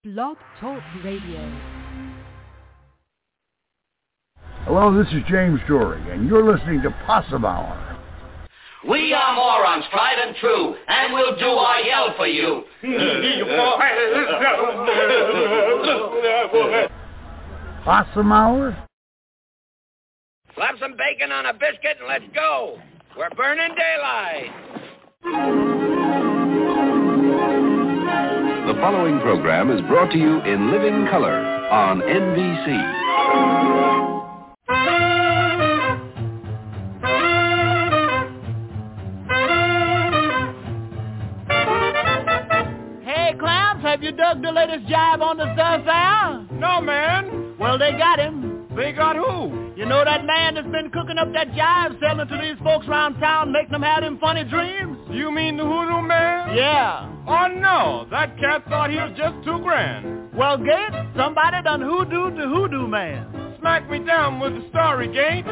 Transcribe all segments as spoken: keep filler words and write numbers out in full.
Blog Talk Radio. Hello, this is James Story, and you're listening to Possum Hour. We are morons, tried and true, and we'll do our yell for you. Possum Hour? Slap some bacon on a biscuit and let's go. We're burning daylight. The following program is brought to you in living color on N B C. Hey, clowns, have you dug the latest jive on the thoroughfare? No, man. Well, they got him. They got who? You know that man that's been cooking up that jive, selling to these folks around town, making them have them funny dreams? You mean the hoodoo man? Yeah. Oh, no. That cat thought he was just two grand. Well, Gates, somebody done hoodoo the hoodoo man. Smack me down with the story, Gates.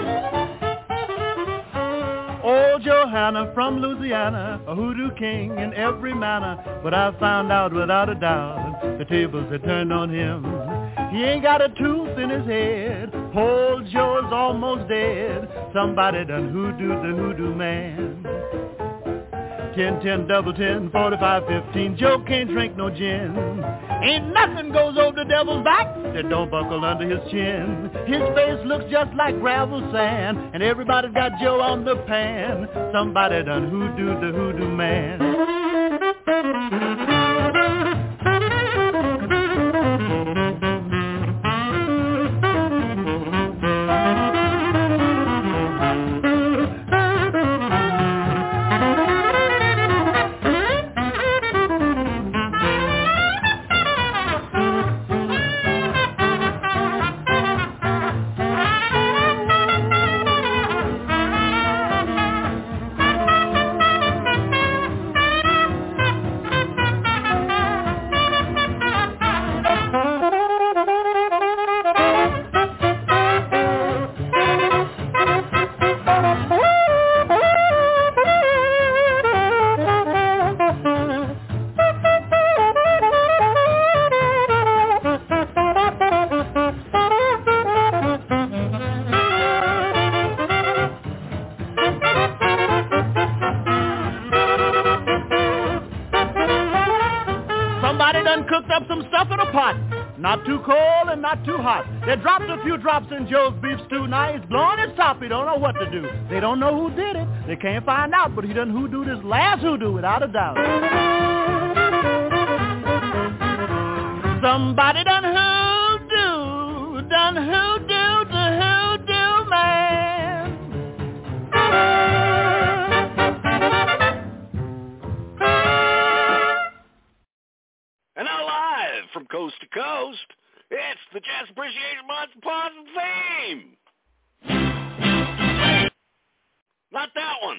Old Johanna from Louisiana, a hoodoo king in every manner. But I found out without a doubt, the tables had turned on him. He ain't got a tooth in his head. Old Joe's almost dead. Somebody done hoodoo the hoodoo man. Ten, ten, double ten, forty-five, fifteen. Joe can't drink no gin. Ain't nothing goes over the devil's back that don't buckle under his chin. His face looks just like gravel sand, and everybody's got Joe on the pan. Somebody done hoodoo the hoodoo man. Not too cold and not too hot. They dropped a few drops in Joe's beef stew. Now he's blowing his top. He don't know what to do. They don't know who did it. They can't find out, but he done hoodooed his last hoodoo without a doubt. Somebody done hoodoo, done hoodoo the hoodoo man. And now live from coast to coast, it's the Jazz Appreciation Month Possum theme. Not that one.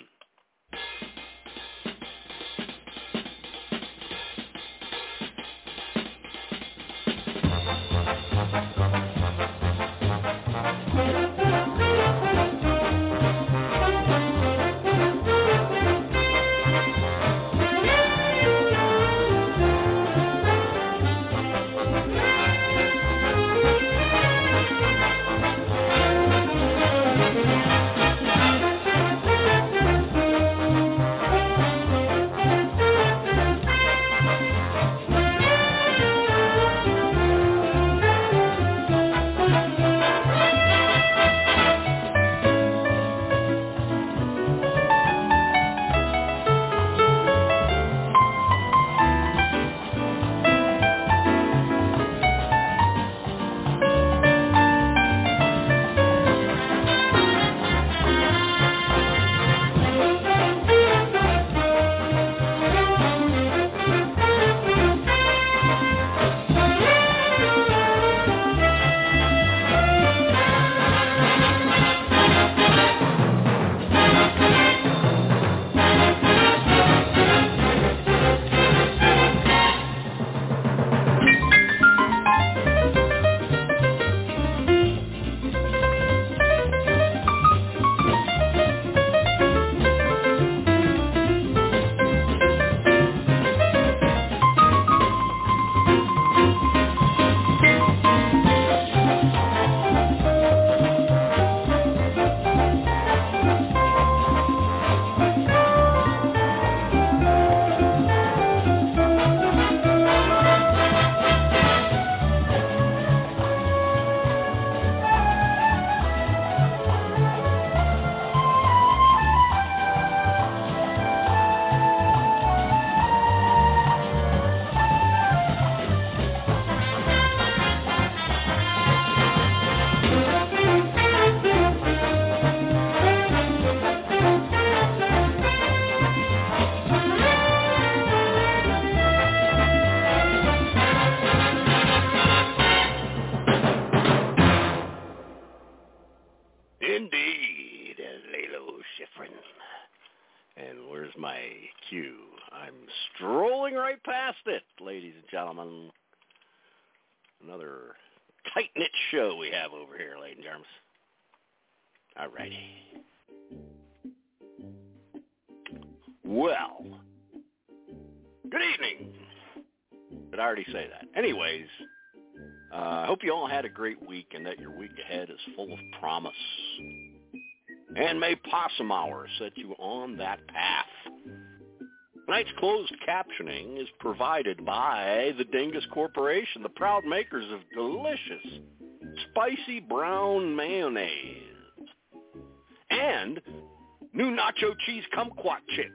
you. I'm strolling right past it, ladies and gentlemen. Another tight-knit show we have over here, ladies and gentlemen. All righty. Well, good evening. Did I already say that? Anyways, uh, I hope you all had a great week and that your week ahead is full of promise. And may Possum Hour set you on that path. Tonight's closed captioning is provided by the Dingus Corporation, the proud makers of delicious, spicy brown mayonnaise and new nacho cheese kumquat chips.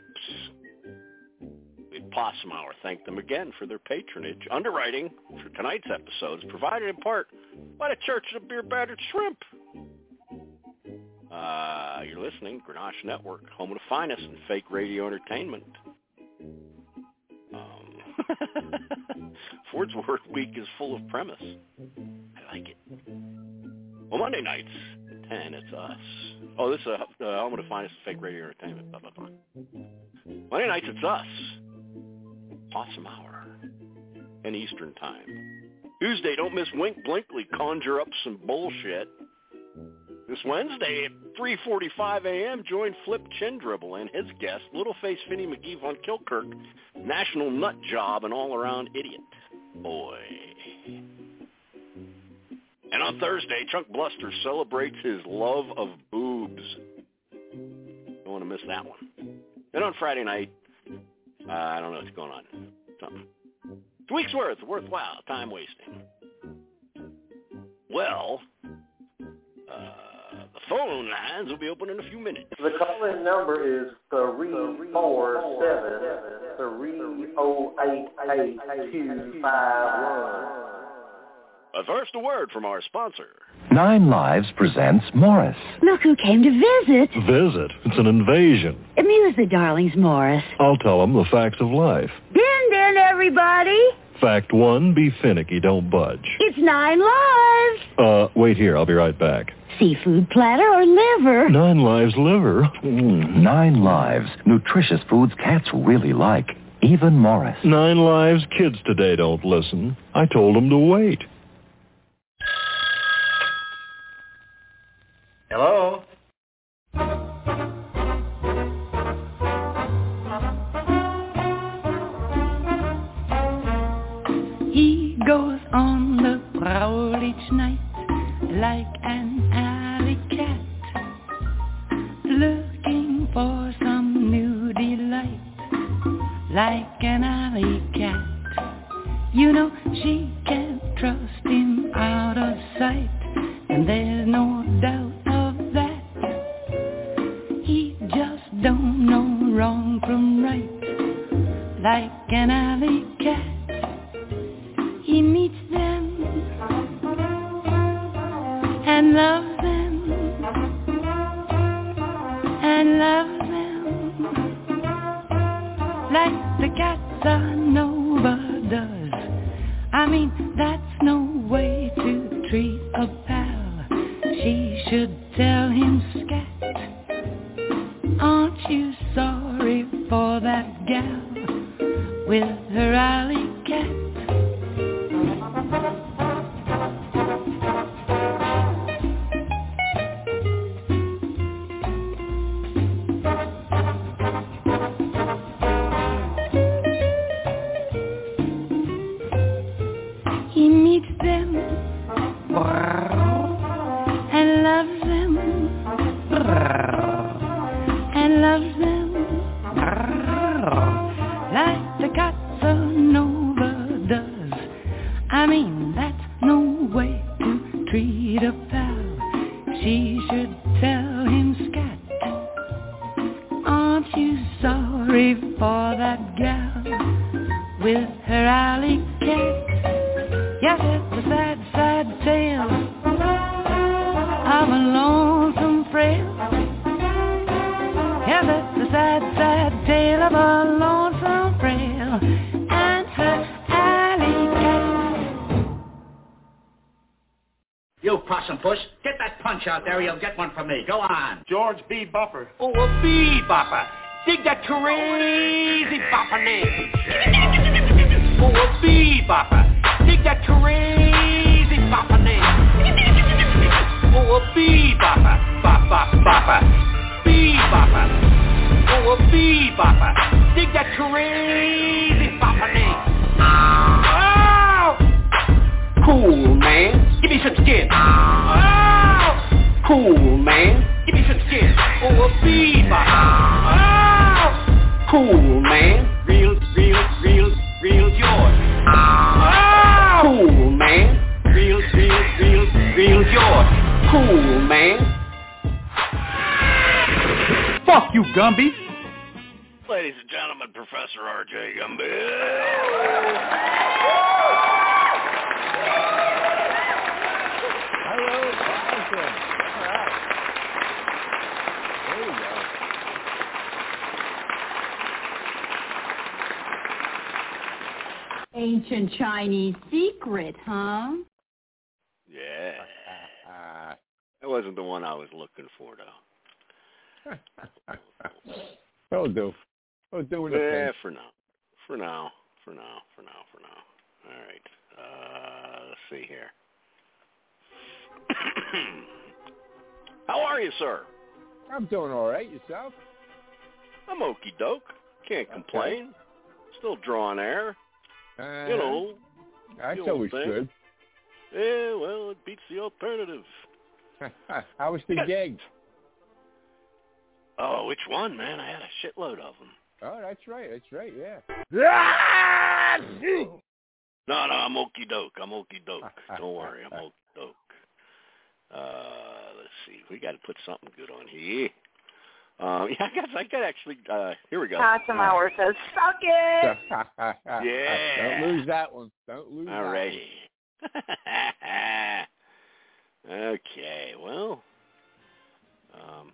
The Possum Hour thank them again for their patronage. Underwriting for tonight's episode is provided in part by the Church of the Beer Battered Shrimp. Uh, you're listening, Grenache Network, home of the finest in fake radio entertainment. Um, Ford's Word Week is full of premise. I like it. Well, Monday nights at ten, it's us. Oh, this is uh, uh, home of the finest in fake radio entertainment. Blah, blah, blah. Monday nights, it's us. Possum Hour in Eastern Time. Tuesday, don't miss Wink Blinkley conjure up some bullshit. This Wednesday at three forty-five a.m., join Flip Chindribble and his guest, Littleface Finney McGee von Kilkirk, national nut job and all-around idiot. Boy. And on Thursday, Chunk Bluster celebrates his love of boobs. Don't want to miss that one. And on Friday night, uh, I don't know what's going on. Something. It's a week's worth, worthwhile, time wasting. Well, uh, the phone lines will be open in a few minutes. The call-in number is three four seven, three oh eight, eight two five one. But first, a word from our sponsor. Nine Lives presents Morris. Look who came to visit. Visit? It's an invasion. Amuse the darlings, Morris. I'll tell them the facts of life. Din din, everybody. Fact one, be finicky, don't budge. It's Nine Lives. Uh, wait here, I'll be right back. Seafood platter or liver? Nine Lives liver. Mm, Nine Lives, nutritious foods cats really like. Even Morris. Nine Lives, kids today don't listen. I told them to wait. Hello? He goes on the prowl each night like an alley cat, looking for some new delight like an alley cat. You know she can't trust him out of sight, and there's no doubt of that. He just don't know wrong from right like an alley cat. He meets them and loves them and loves them like the cats are Nova does. I mean, that's no way to treat a pal. She should tell him scat. Aren't you sorry for that gal with her alley cat? He meets them and loves them and loves them like the Casanova does. I mean, that's no way to treat a pal. She should tell him scat. Aren't you sorry for that gal with her alley cat? Yes, it's a sad, sad tale of a lonesome frail. Yes, it's a sad, sad tale of a lonesome frail and her alley cat. You possum puss, get that punch out there or you'll get one from me. Go on. George B. Buffer. Oh, a bee bopper. dig that crazy bopper name. Oh, a bebopper, dig that crazy bopper name. Oh, a bebopper, bop, bop, bopper, bebopper. Oh, a bebopper, dig that crazy bopper name. Oh, cool, man, give me some skin. Oh, cool, man, give me some skin. Oh, a bebopper. Oh, cool, man, real, real, real, real George. Oh, cool, man, real, real, real, real George. Cool, man. Fuck you, Gumby. Ladies and gentlemen, Professor R J Gumby. Hello, Jonathan. All right. There you go. Ancient Chinese secret, huh? Yeah. That wasn't the one I was looking for, though. That'll do. That'll do in a Yeah, pinch. for now. For now. For now. For now. For now. All right. Uh, let's see here. How are you, sir? I'm doing all right. Yourself? I'm okie doke. Can't complain. Okay. Still drawing air. Uh, You know. That's the old always thing. good. Yeah, well, it beats the alternative. How was the gig? Oh, which one, man? I had a shitload of them. Oh, that's right. That's right. Yeah. No, no, I'm okie doke. I'm okie doke. Don't worry, I'm okie doke. Uh, let's see. We got to put something good on here. Um, yeah, I guess I could actually. Uh, here we go. Cosmower says, "Suck it." Yeah. Don't lose that one. Don't lose All that righty. Okay. Well. Um.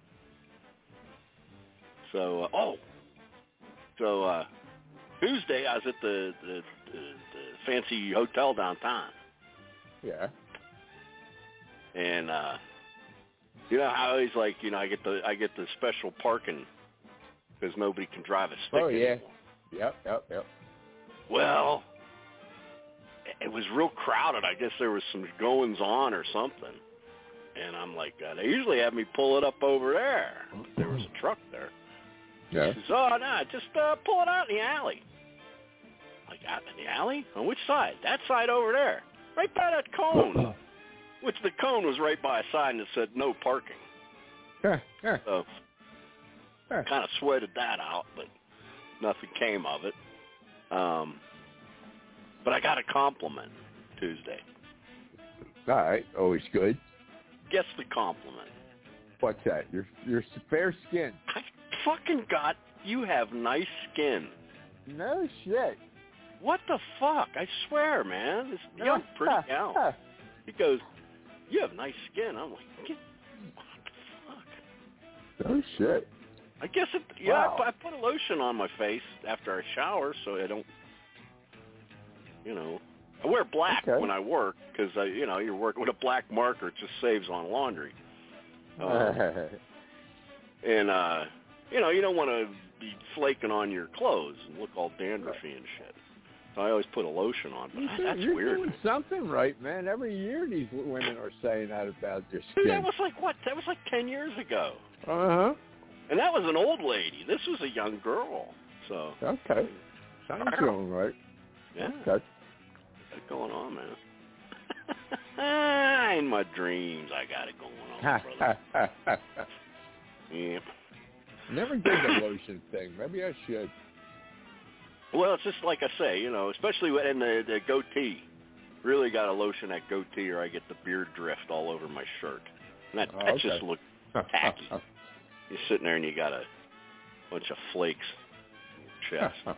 So. Uh, oh. So uh, Tuesday, I was at the, the, the, the fancy hotel downtown. Yeah. And uh, you know how he's like, you know, I get the I get the special parking because nobody can drive a stick. Oh yeah. anymore. Yep. Yep. Yep. Well, it was real crowded. I guess there was some goings on or something. And I'm like, uh, they usually have me pull it up over there. There was a truck there. Yeah. He says, oh, no, just uh, pull it out in the alley. Like, out in the alley? On which side? That side over there. Right by that cone. Which the cone was right by a sign that said no parking. Yeah. Yeah. So, kind of sweated that out, but nothing came of it. Um, but I got a compliment Tuesday. All right. Always good. Guess the compliment. What's that? Your your fair skin. I fucking got, you have nice skin. No shit. What the fuck? I swear, man. This young pretty gal. He goes, you have nice skin. I'm like, what the fuck? No shit. I guess it, yeah, Wow. I, I put a lotion on my face after I shower so I don't, you know. I wear black Okay. when I work because, you know, you're working with a black marker. It just saves on laundry. Um, and, uh, you know, you don't want to be flaking on your clothes and look all dandruffy and shit. So I always put a lotion on, but You're, that's you're weird. doing something right, man. Every year these women are saying that about their Dude, skin. that was like, what? That was like ten years ago. Uh-huh. And that was an old lady. This was a young girl. So. Okay. Sounds going right. Yeah. Okay. What's going on, man? In my dreams, I got it going on, brother. Yeah. Never did the lotion thing. Maybe I should. Well, it's just like I say, you know, especially in the, the goatee. Really got to lotion that goatee or I get the beard drift all over my shirt. And that, Oh, that okay. just looks tacky. You're sitting there and you got a bunch of flakes in your chest.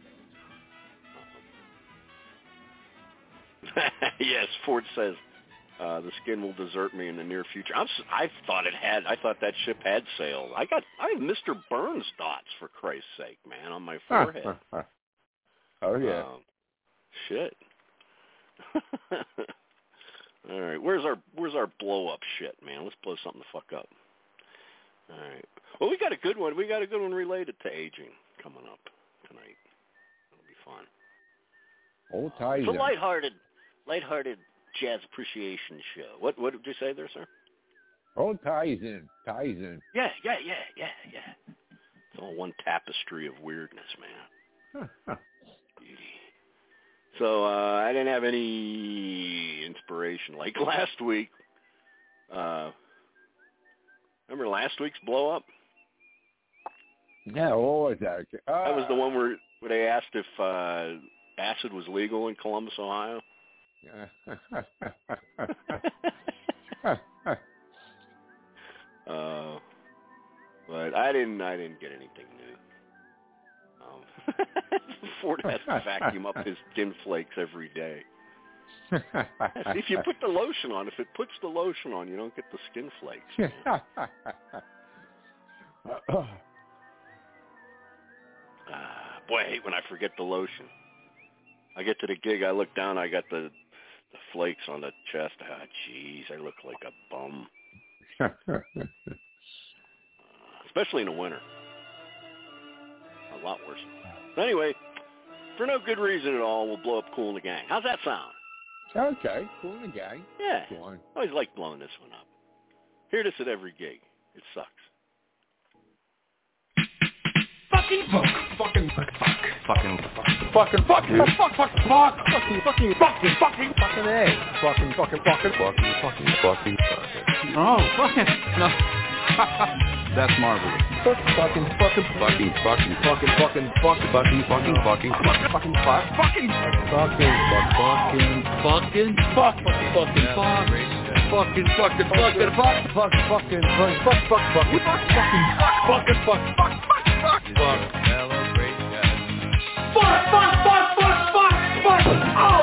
Yes, Ford says uh, the skin will desert me in the near future. I'm, s- I thought it had. I thought that ship had sailed. I got. I have Mister Burns dots for Christ's sake, man, on my forehead. Oh yeah. Um, shit. All right, where's our where's our blow up shit, man? Let's blow something the fuck up. All right. Well, we got a good one. We got a good one related to aging coming up tonight. It'll be fun. Old ties. It's a lighthearted, lighthearted jazz appreciation show. What what did you say there, sir? Old ties in. Ties in. Yeah, yeah, yeah, yeah, yeah. It's all one tapestry of weirdness, man. Beauty. So uh, I didn't have any inspiration. Like last week, uh, remember last week's blow up? Yeah, what was that? Uh, that was the one where, where they asked if uh, acid was legal in Columbus, Ohio. uh, but I didn't. I didn't get anything new. Um, Ford has to vacuum up his skin flakes every day. If you put the lotion on, if it puts the lotion on, you don't get the skin flakes. Ah, boy, I hate when I forget the lotion. I get to the gig, I look down, I got the the flakes on the chest. Ah, jeez, I look like a bum. uh, especially in the winter. A lot worse. But anyway, for no good reason at all, we'll blow up Kool and the Gang. How's that sound? Okay, Kool and the Gang. Yeah. Go on. I always like blowing this one up. Hear this at every gig. It sucks. Fucking fuck. Fucking fuck. Fucking Fucking fucking fuck. Fuck fuck fuck. Fucking fucking fucking fucking fucking A. Fucking fucking fucking fucking fucking fucking fucking. Oh, fucking no. That's marvelous. Fucking fucking fucking fucking fucking fucking fucking fucking fucking fucking fucking fucking fuck fucking fucking fuck fucking fucking fuck fucking fuck fucking fucking fucking fuck fuck fucking fuck fuck fuck fucking fuck fucking fuck fucking fuck fuck fuck fuck celebration. Fuck fuck fuck fuck fuck fuck oh.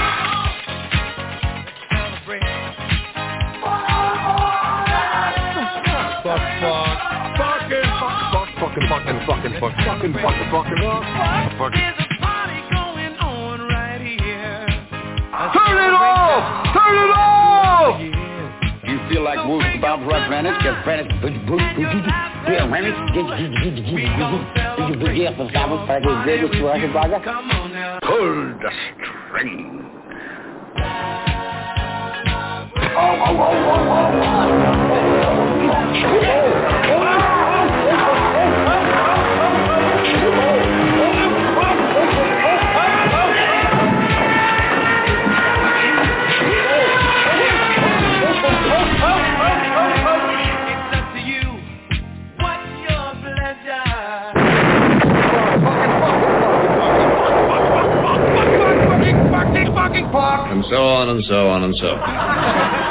Fuck fuck fucking fuck fucking fucking fucking fuck fucking fucking fucking fuck. There's a party going on right here. Turn it off! Turn it off! You feel like moving about right Rennet? Because Rennet, yeah, Rennet, did you get the sabbath for the greatest work brother? Pull the string. Oh, oh, oh, oh, oh, and so on and so on and so on.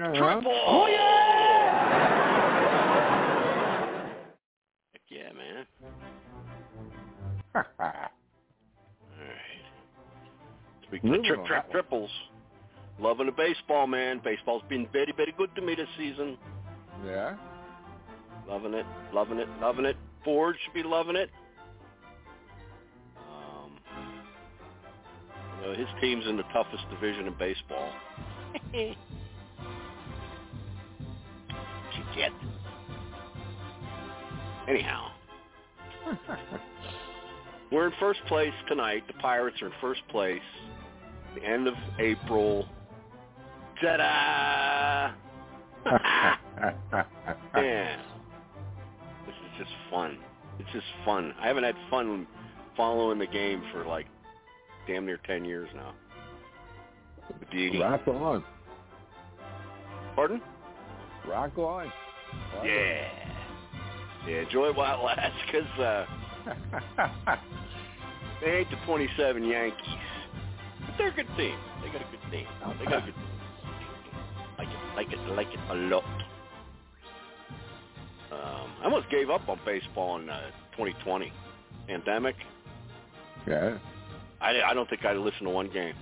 Uh-huh. Triple! Oh, yeah! Heck yeah, man. All right. Speaking of tri- tri- triples, loving the baseball, man. Baseball's been very, very good to me this season. Yeah? Loving it, loving it, loving it. Ford should be loving it. Um, you know, his team's in the toughest division in baseball. Shit. Anyhow. We're in first place tonight. The Pirates are in first place. The end of April. Ta-da! Yeah. This is just fun. It's just fun. I haven't had fun following the game for like damn near ten years now. The beauty. Rock on. Pardon? Rock on. Rock yeah. Yeah, enjoy it while it lasts, because uh, they ain't the twenty-seven Yankees. But they're a good team. They got a good team. They got a good team. Like it, like it, like it a lot. Um, I almost gave up on baseball in uh, twenty twenty. Pandemic. Yeah. I, I don't think I listened to one game.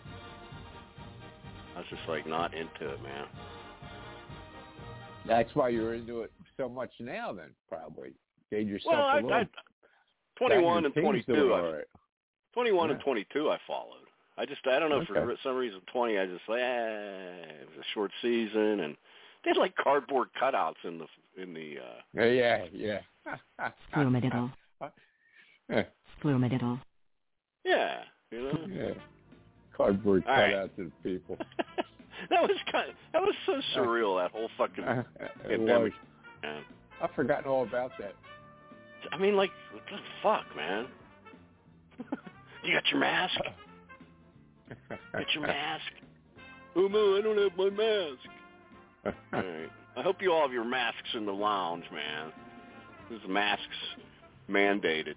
I was just like not into it, man. That's why you're into it so much now, then, probably. Gave yourself well, a I, little... I, twenty-one and twenty-two. I, right. twenty-one yeah. and twenty-two I followed. I just, I don't know, okay. for some reason, twenty, I just, eh, it was a short season, and they had like cardboard cutouts in the, in the, uh... Yeah, yeah, yeah. Formidable. yeah. Formidable. Yeah, you know? Yeah. Cardboard All cutouts right. of people. That was kind of, that was so surreal, that whole fucking uh, pandemic. Man. I've forgotten all about that. I mean, like, what the fuck, man? You got your mask? Get your mask. Oh, no, I don't have my mask. All right. I hope you all have your masks in the lounge, man. This masks mandated.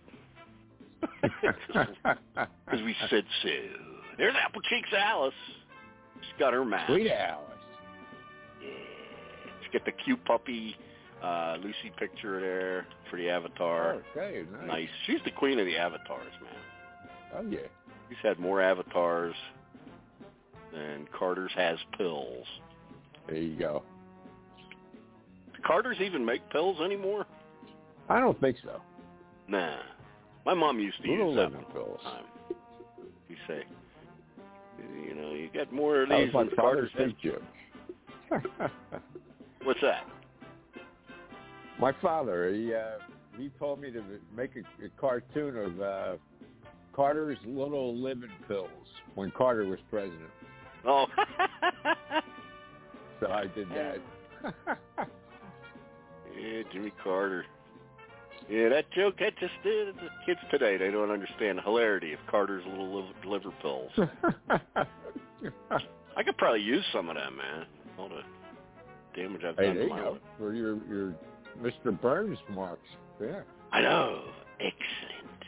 Because we said so. There's Apple Cheeks Alice. She's got her mask. Sweet Alice. Yeah. She's got the cute puppy uh, Lucy picture there for the avatar. Okay, nice. Nice. She's the queen of the avatars, man. Oh, yeah. She's had more avatars than Carter's has pills. There you go. Do Carter's even make pills anymore? I don't think so. Nah. My mom used to Little use them lemon pills. all the time. You say, you know, you got more of That these was than my Carter's father's has. big joke. What's that? My father, he uh, he told me to make a, a cartoon of uh, Carter's Little Lemon Pills when Carter was president. Oh. So I did that. Yeah, Jimmy Carter. Yeah, that joke, that just did. The kids today, they don't understand the hilarity of Carter's Little liver, liver pills. I could probably use some of that, man. All the damage I've Hey, done there to you my go. liver. For your, your Mister Burns marks. Yeah. I know. Excellent.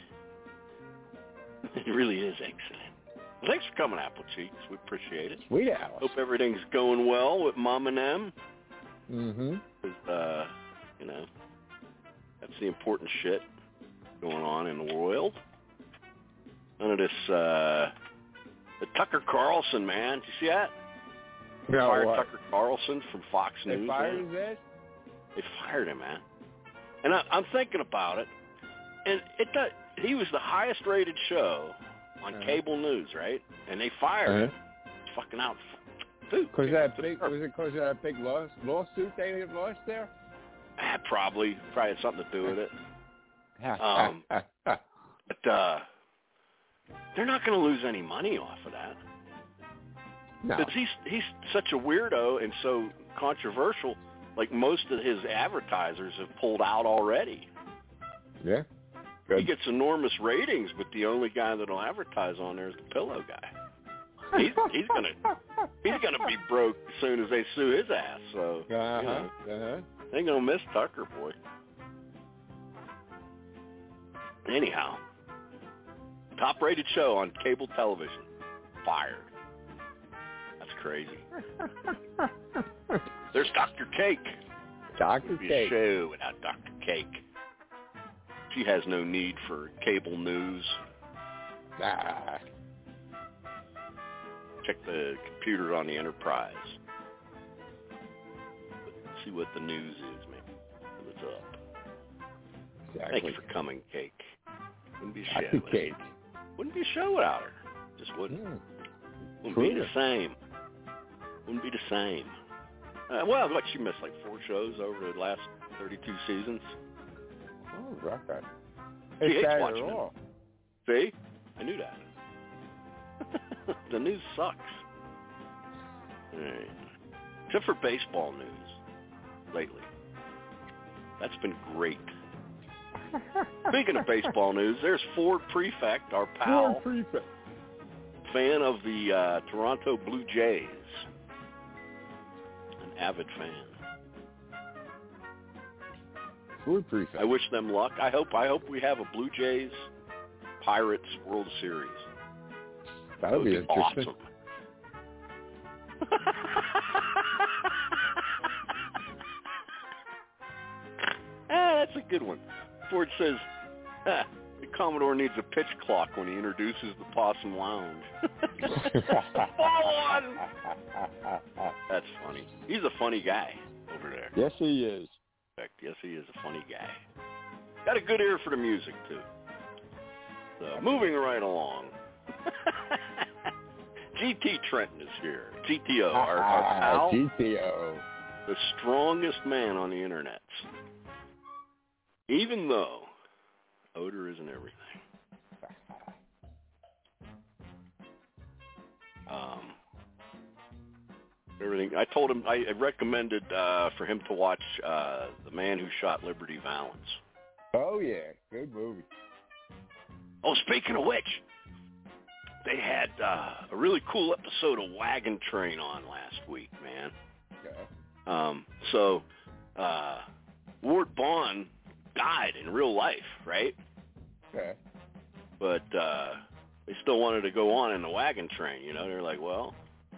It really is excellent. Well, thanks for coming, Apple Cheeks. We appreciate it. Sweet Alice. Hope everything's going well with Mom and them. Mm-hmm. Uh, you know, that's the important shit going on in the world. None of this, uh, the Tucker Carlson, man. Did you see that? They No, fired what? Tucker Carlson from Fox They News. fired man. his ass? They fired him, man. And I, I'm thinking about it, and it does, he was the highest rated show on Uh-huh. cable news, right? And they fired Uh-huh. him. Fucking out. Dude, Cause that big, was it because of that big law, lawsuit they had lost there? Ah, probably. Probably had something to do with it. Um, but uh, they're not going to lose any money off of that. No. Because he's, he's such a weirdo and so controversial, like most of his advertisers have pulled out already. Yeah. Good. He gets enormous ratings, but the only guy that'll advertise on there is the pillow guy. He's he's gonna he's gonna be broke as soon as they sue his ass. So Uh-huh. you know, Uh-huh. they ain't gonna miss Tucker, boy. Anyhow, top-rated show on cable television, fired. That's crazy. There's Doctor Cake. Doctor Cake. Show without Doctor Cake. She has no need for cable news. Ah. Check the computer on the Enterprise. See what the news is, man. What's up? Exactly. Thank you for coming, Cake. Wouldn't be a Doctor show. Cake. Wouldn't be a show without her. Just wouldn't. Mm. Wouldn't True. be the same. Wouldn't be the same. Uh, well, what, she missed like four shows over the last thirty-two seasons. Oh, right. She It's hates that watching at it. all. See? I knew that. The news sucks. All right. Except for baseball news lately. That's been great. Speaking of baseball news, there's Ford Prefect, our pal, Ford Prefect. fan of the uh, Toronto Blue Jays. An avid fan. Ford Prefect. I wish them luck. I hope I hope we have a Blue Jays Pirates World Series. That would be interesting. Awesome. Ah, that's a good one. Ford says, ah, the Commodore needs a pitch clock when he introduces the Possum Lounge. Ball one! That's funny. He's a funny guy over there. Yes, he is. Yes, he is a funny guy. Got a good ear for the music, too. So, moving right along. G T Trenton is here. G T O, our, our pal. G T O. The strongest man on the internet. Even though odor isn't everything. Um, everything. I told him, I recommended uh, for him to watch uh, The Man Who Shot Liberty Valance. Oh, yeah. Good movie. Oh, speaking of which, they had uh, a really cool episode of Wagon Train on last week, man. Okay. Um, so, uh, Ward Bond died in real life, right? Okay. But uh, they still wanted to go on in the Wagon Train, you know? They're like, well,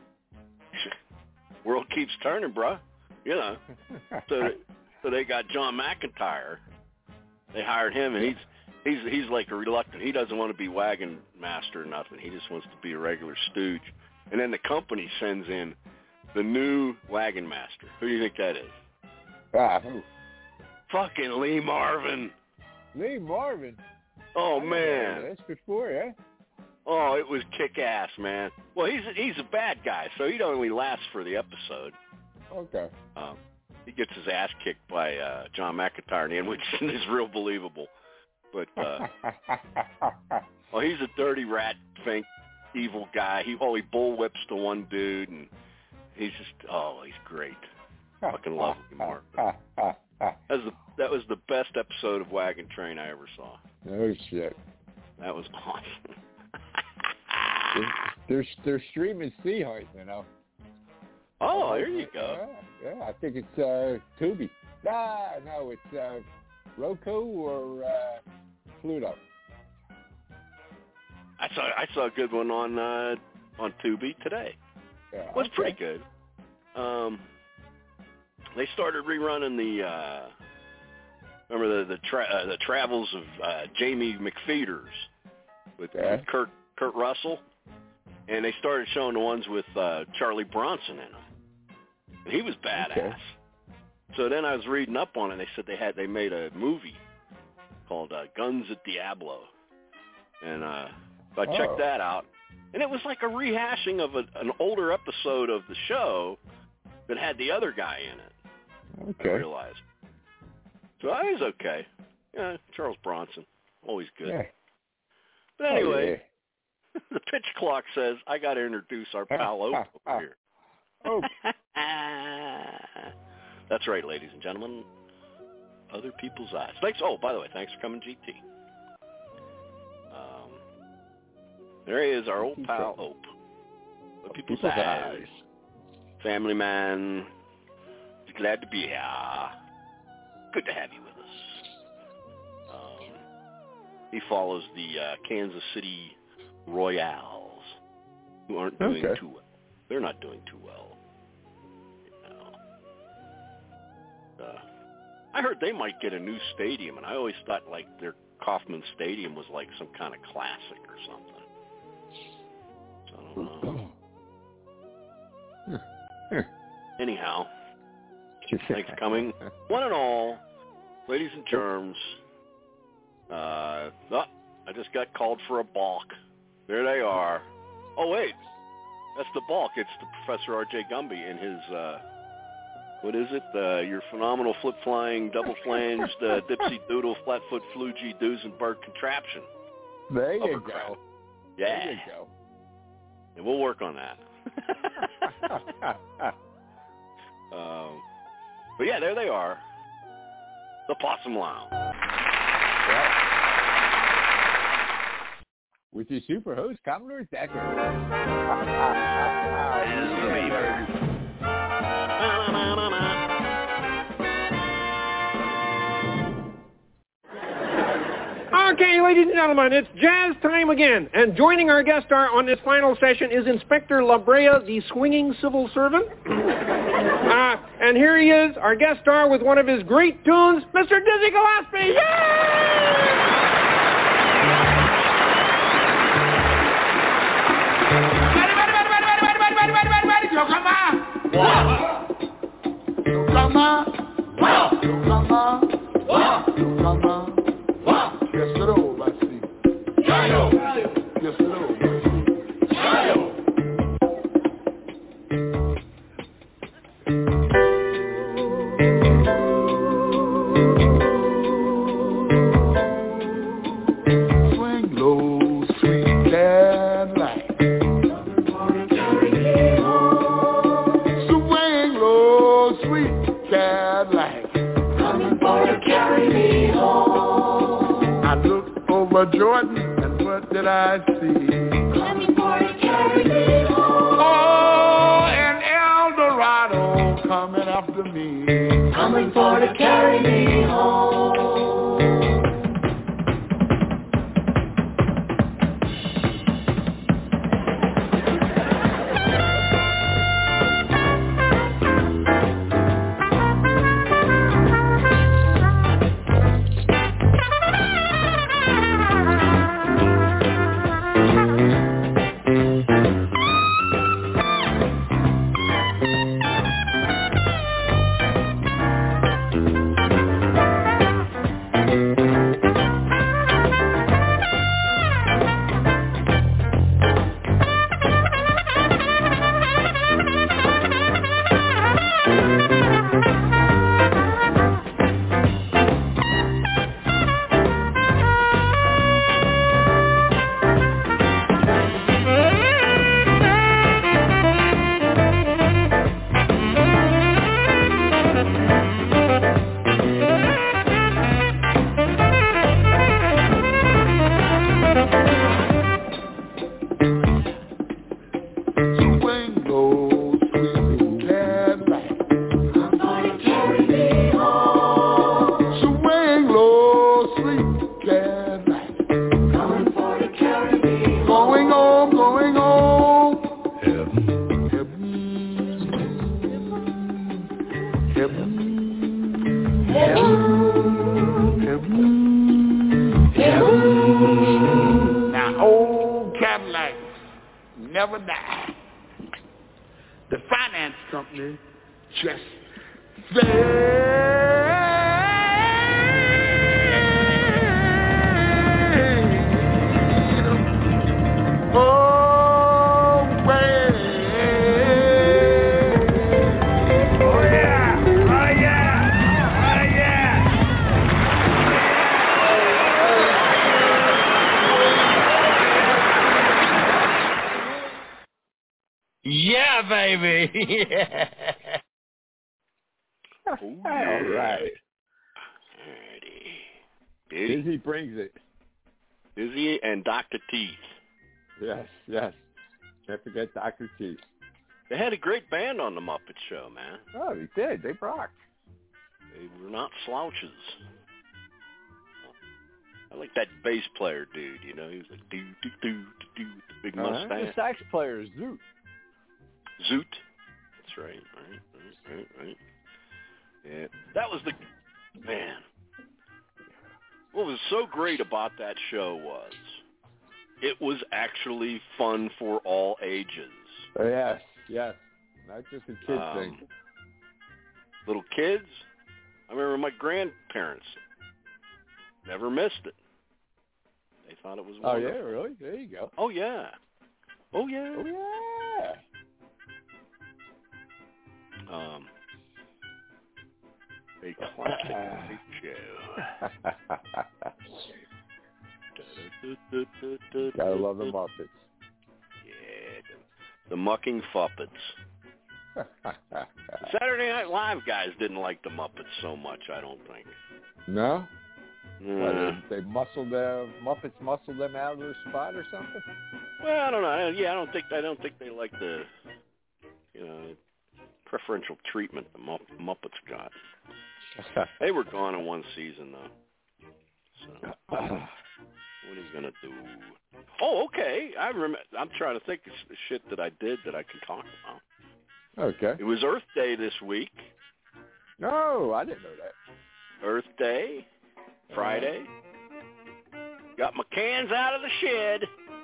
world keeps turning, bruh. You know? so, so they got John McIntyre. They hired him, and he's he's he's like a reluctant. He doesn't want to be wagon master or nothing. He just wants to be a regular stooge. And then the company sends in the new wagon master. Who do you think that is? Ah, who? Fucking Lee Marvin. Lee Marvin? Oh, man. That's before, yeah? Oh, it was kick-ass, man. Well, he's a, he's a bad guy, so he only lasts for the episode. Okay. Um, he gets his ass kicked by uh, John McIntyre in the end, which is real believable. But, uh, well, he's a dirty rat, fink, evil guy. He, oh, he bullwhips the one dude, and he's just, oh, he's great. Fucking love Lee Marvin. That was, the, that was the best episode of Wagon Train I ever saw. No shit. That was awesome. they're, they're streaming Sea Heart, you know. Oh, there you go. Yeah, yeah, I think it's uh, Tubi. Ah, no, it's uh, Roku or uh, Pluto. I saw I saw a good one on uh, on Tubi today. Yeah, it was okay. pretty good. Um, they started rerunning the uh, remember the the, tra- uh, the travels of uh, Jamie McFeeters with, yeah. with Kurt Kurt Russell, and they started showing the ones with uh, Charlie Bronson in them. And he was badass. Okay. So then I was reading up on it. And they said they had they made a movie called uh, Guns at Diablo, and uh, so I checked oh. that out. And it was like a rehashing of a, an older episode of the show that had the other guy in it. Okay. I realized. So I was okay. Yeah, Charles Bronson, always good. Yeah. But anyway, oh, yeah. The pitch clock says I got to introduce our pal Oak over here. Oh. That's right, ladies and gentlemen. Other people's eyes. Thanks. Oh, by the way, thanks for coming, G T. Um, there he is, our old pal Ope. Other people's, people's eyes. eyes. Family man. Glad to be here. Good to have you with us. Um, he follows the uh, Kansas City Royals, who aren't doing okay. too well. they're not doing too well. You know. Uh, I heard they might get a new stadium, and I always thought like their Kauffman Stadium was like some kind of classic or something. So I don't know. Anyhow, thanks for coming. One and all, ladies and germs. Uh, oh, I just got called for a balk. There they are. Oh, wait. That's the balk. It's the Professor R J Gumby in his, uh, what is it? Uh, your phenomenal flip-flying, double-flanged, uh, dipsy-doodle, flat-foot, flugy, Duesenberg contraption. There you Hovercraft. go. Yeah. There you go. And we'll work on that. um, but, yeah, there they are. The Possum Lounge. Yep. With your super host, Commodore Decker. Okay, ladies and gentlemen, it's jazz time again. And joining our guest star on this final session is Inspector La Brea, the swinging civil servant. uh, and here he is, our guest star with one of his great tunes, Mister Dizzy Gillespie. Yay! Yo come on, wow. Yo come on, wow. Yo come on, wow. Yo come on, wow. Yes, it all, I see. Yo, yes, it all, I see. Swing low, sweet Cadillac. Jordan, and what did I see? Coming for to carry me home. Oh, and El Dorado coming after me. Coming for to carry me home. Doctor Teeth. They had a great band on the Muppet Show, man. Oh, they did. They rocked. They were not slouches. I like that bass player dude, you know. He was like, do, do, do, do, with the big mustache. Uh, the sax player is Zoot. Zoot. That's right, right, right, right, right. Yeah, that was the, man. What was so great about that show was it was actually fun for all ages. Oh, yes, yes. Not just a kid um, thing. Little kids. I remember my grandparents never missed it. They thought it was wonderful. Oh, yeah, really? There you go. Oh, yeah. Oh, yeah. Oh, yeah. Um, a classic show. Gotta love the Muppets. Yeah, the, the mucking Fuppets. Saturday Night Live guys didn't like the Muppets so much, I don't think. No? Mm. What, they, they muscled the Muppets muscled them out of their spot or something? Well, I don't know. Yeah, I don't think I don't think they like the, you know, preferential treatment the Mupp- Muppets got. They were gone in one season though. So what are you gonna do? Oh, okay. I remember. I'm trying to think of the shit that I did that I can talk about. Okay. It was Earth Day this week. No, I didn't know that. Earth Day, Friday. Got my cans out of the shed.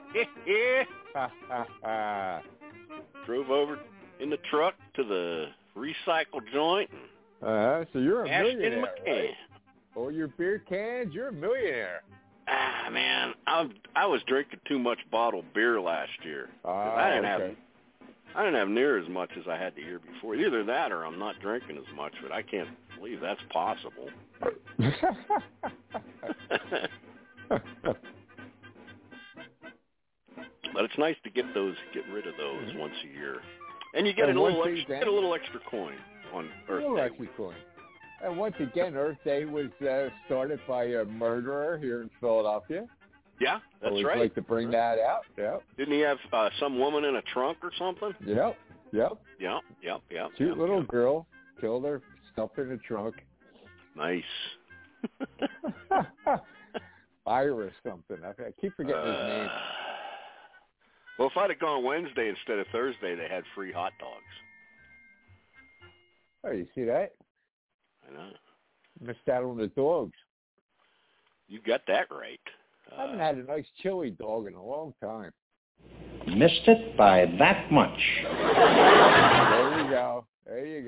Drove over in the truck to the recycle joint. Uh, so you're a Cashed millionaire, in my can. right? Or your beer cans, you're a millionaire. Ah, man, I I was drinking too much bottled beer last year. Ah, I didn't okay. have I didn't have near as much as I had the year before. Either that or I'm not drinking as much, but I can't believe that's possible. But it's nice to get those, get rid of those mm-hmm. once a year, and you get and a little extra, get a little extra coin on Earth little Day. Extra coin. And once again, Earth Day was uh, started by a murderer here in Philadelphia. Yeah, that's Always right. like to bring that out. Yep. Didn't he have uh, some woman in a trunk or something? Yep. Yep. Yep. Yep. Yep. Cute yep, little yep. girl killed her, stuffed in a trunk. Nice. Iris something. I keep forgetting uh, his name. Well, if I'd have gone Wednesday instead of Thursday, they had free hot dogs. Oh, you see that? I know. Missed out on the dogs. You got that right. I haven't had a nice chili dog in a long time. Missed it by that much. There you go. There you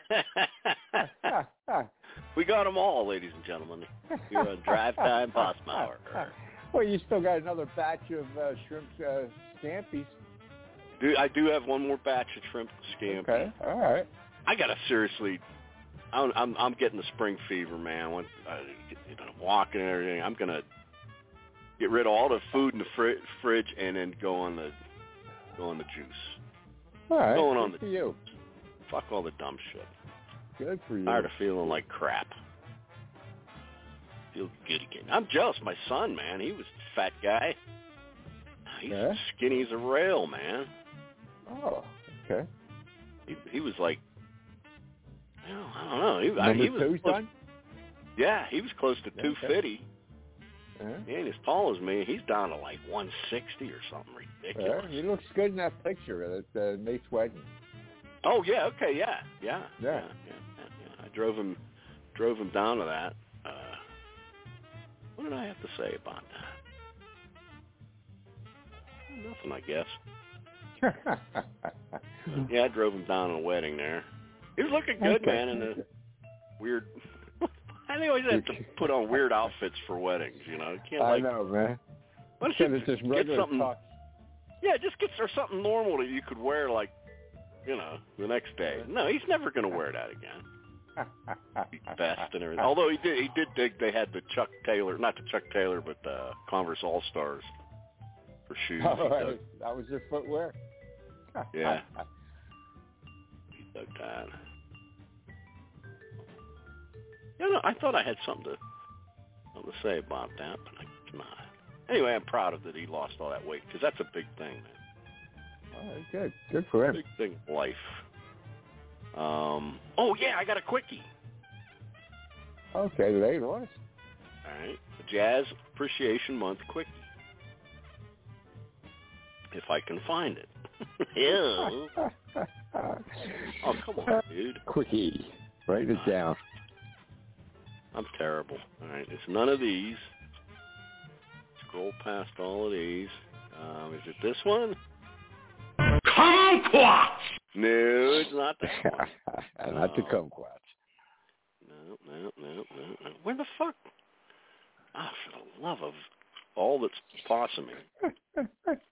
go. We got them all, ladies and gentlemen. You're on Drive Time Potsmauer. Well, you still got another batch of uh, shrimp uh, scampies. Do I do have one more batch of shrimp scampi. Okay, all right. I gotta seriously. I'm I'm, I'm getting the spring fever, man. When, uh, you know, walking and everything, I'm gonna get rid of all the food in the fr- fridge and then go on the go on the juice. All right. Going Good on the for you. Fuck all the dumb shit. Good for you. Tired of feeling like crap. Feel good again. I'm jealous. My son, man, he was a fat guy. He's yeah? skinny as a rail, man. Oh, okay. He, he was like, I don't, I don't know. He, Number I, he was two, close, son? Yeah, he was close to two fifty. Uh-huh. He ain't as tall as me. He's down to like one sixty or something ridiculous. Yeah, he looks good in that picture at uh, Nate's wedding. Oh yeah, okay, yeah, yeah, Yeah. yeah, yeah, yeah, yeah. I drove him, drove him down to that. Uh, what did I have to say about that? Nothing, I guess. Yeah, I drove him down to a wedding there. He was looking good, Okay. man, in the weird. I think always have to put on weird outfits for weddings. You know, you can't I like. know, man. Why don't you Instead of just get regular something? talk. Yeah, just get or something normal that you could wear, like, you know, the next day. No, he's never going to wear that again. Vest and everything. Although he did, he did dig. They had the Chuck Taylor, not the Chuck Taylor, but the Converse All Stars for shoes. Oh, He right. dug- That was your footwear? Yeah. He dug that. Yeah, no, I thought I had something to something to say about that, but I not. Anyway, I'm proud of that he lost all that weight because that's a big thing, man. All right, good. Good for him. Big thing in life. Um. Oh yeah, I got a quickie. Okay, there it was. All right, the Jazz Appreciation Month quickie. If I can find it. Ew. Oh, come on, dude. Quickie. Write it down. I'm terrible. All right, it's none of these. Scroll past all of these. Um, is it this one? Kumquats! No, it's not this one. Not the kumquats. No, no, no, no, no. Where the fuck? Oh, for the love of all that's possuming.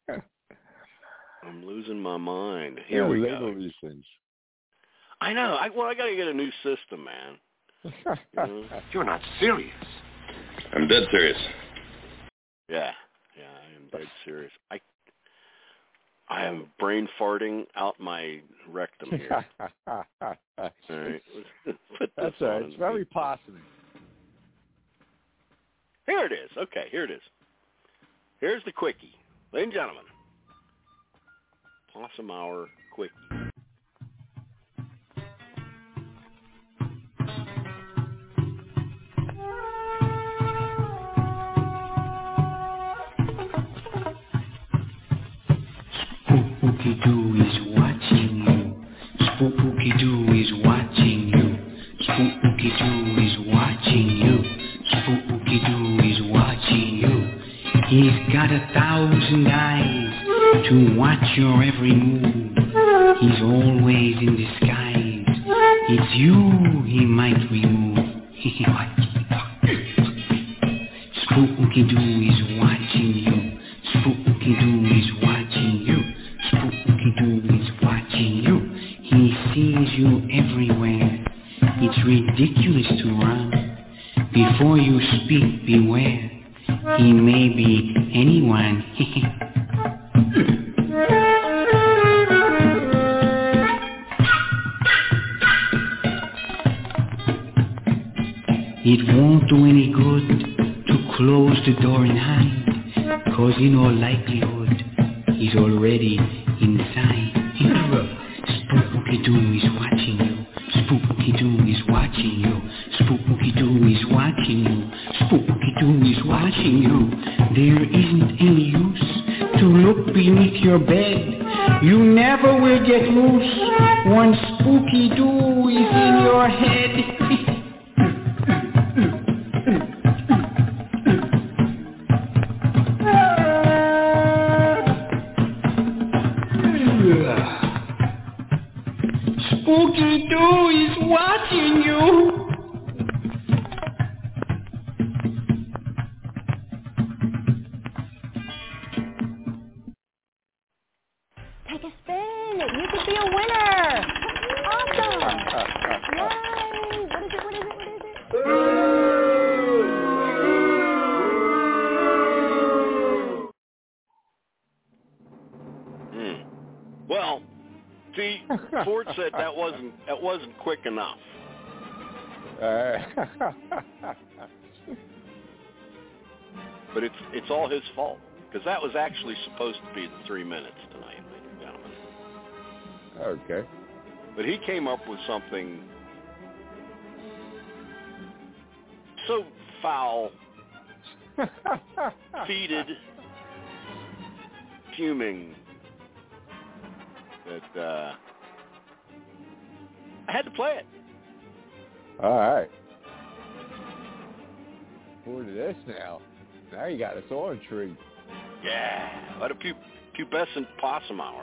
I'm losing my mind. Here yeah, we label go. These things. I know. I, well, I got to get a new system, man. You know? You're not serious. I'm dead serious. Yeah, yeah, I am dead serious. I, I am brain farting out my rectum here. All right, put That's this all right. on It's very possum. Here it is. Okay, here it is. Here's the quickie, ladies and gentlemen. Possum Hour quickie. Spooky-Doo is watching you. Spooky-Doo is watching you. Spooky-Doo is watching you. Spooky-Doo is watching you. He's got a thousand eyes to watch your every move. He's always in disguise. It's you he might remove. Spooky-Doo is watching you. Spooky-Doo is watching you. Spooky-Doo is watching you. He sees you everywhere. It's ridiculous to run. Before you speak, beware. He may be anyone. It won't do any good to close the door and hide, 'cause in all likelihood, he's already inside. Spooky-Doo is watching you. Spooky-Doo is watching you. Spooky-Doo is watching you. Spooky-Doo is watching you. There isn't any use to look beneath your bed. You never will get loose once Spooky-Doo is in your head. Spooky-Doo is watching you. Take a spin. You could be a winner. Awesome. Yay. What is it? What is it? What is it? Hmm. Well, see, Ford said that wasn't that wasn't quick enough. Uh, but it's it's all his fault, because that was actually supposed to be the three minutes tonight, ladies and gentlemen. Okay. But he came up with something so foul, fetid, fuming that uh, I had to play it. All right. Forward to this now. Now you got us all intrigued. Yeah, what a pu- pubescent possum hour.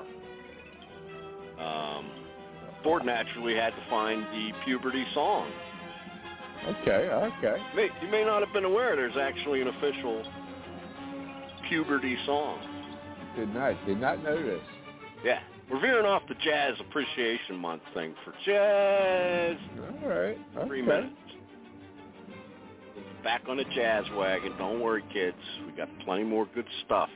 Um, Ford naturally had to find the puberty song. Okay, okay. May, you may not have been aware there's actually an official puberty song. Did not, did not know this. Yeah, we're veering off the Jazz Appreciation Month thing for jazz. All right. Okay. Three minutes. Back on the jazz wagon. Don't worry, kids. We got plenty more good stuff.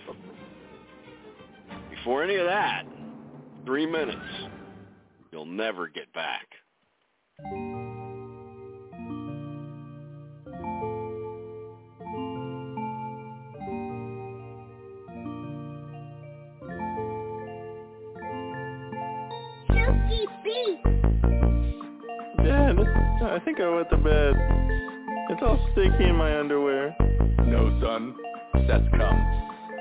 Before any of that, three minutes. You'll never get back. Silky beat. Yeah, this, I think I went to bed. It's all sticky in my underwear. No, son. Seth's come.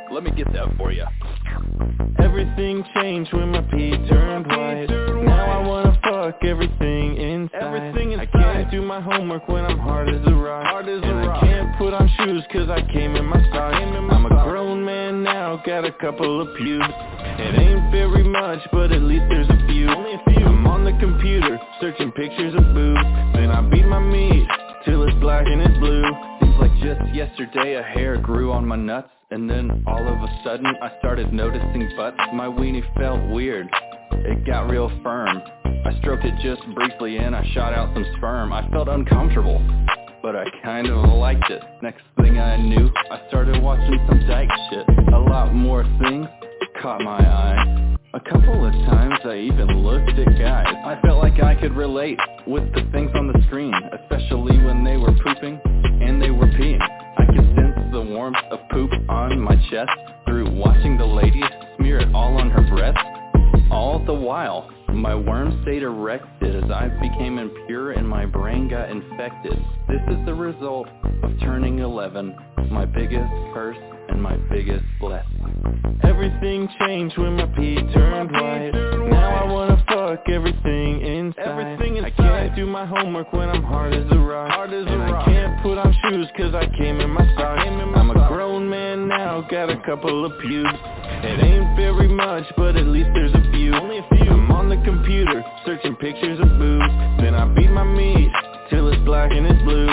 Let me get that for you. Everything changed when my pee turned white. Now I wanna fuck everything inside. Everything inside. I can't do my homework when I'm hard as a rock. Hard as a and rock. I can't put on shoes cause I came in my socks. I'm a grown man now, got a couple of pubes. It ain't very much, but at least there's a few. Only a few. I'm on the computer, searching pictures of boobs. Then I beat my meat till it's black and it's blue. Seems like just yesterday a hair grew on my nuts. And then all of a sudden I started noticing butts. My weenie felt weird, it got real firm. I stroked it just briefly and I shot out some sperm. I felt uncomfortable, but I kind of liked it. Next thing I knew, I started watching some dyke shit. A lot more things caught my eye. A couple of times I even looked at guys. I felt like I could relate with the things on the screen, especially when they were pooping and they were peeing. I could sense the warmth of poop on my chest through watching the ladies smear it all on her breast. All the while, my worm stayed erected as I became impure and my brain got infected. This is the result of turning eleven, my biggest curse and my biggest blessing. Everything changed when my pee turned white. Now I wanna fuck everything inside. Everything inside. I can't do my homework when I'm hard as a rock. Hard as a and rock. I can't put on shoes cause I came in my socks. I'm a grown man now, got a couple of pubes. It ain't very much, but at least there's a few. Only a few. I'm on the computer, searching pictures of boobs. Then I beat my meat till it's black and it's blue.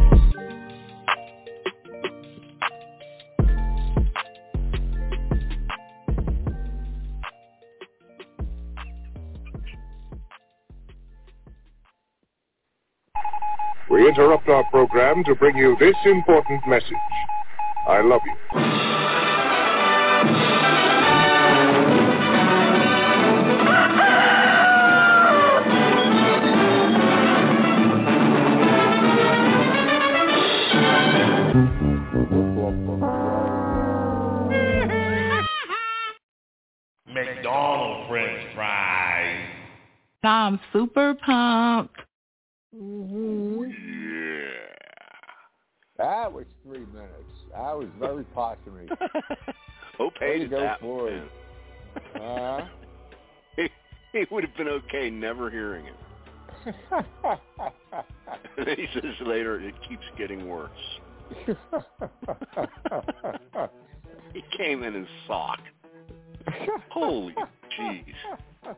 We interrupt our program to bring you this important message. I love you. McDonald's French fries. I'm super pumped. Mm-hmm. Yeah. That was three minutes. That was very possum-y. Hope hated go that. For it. Uh, he, he would have been okay never hearing it. He says later, it keeps getting worse. He came in in sock. Holy jeez.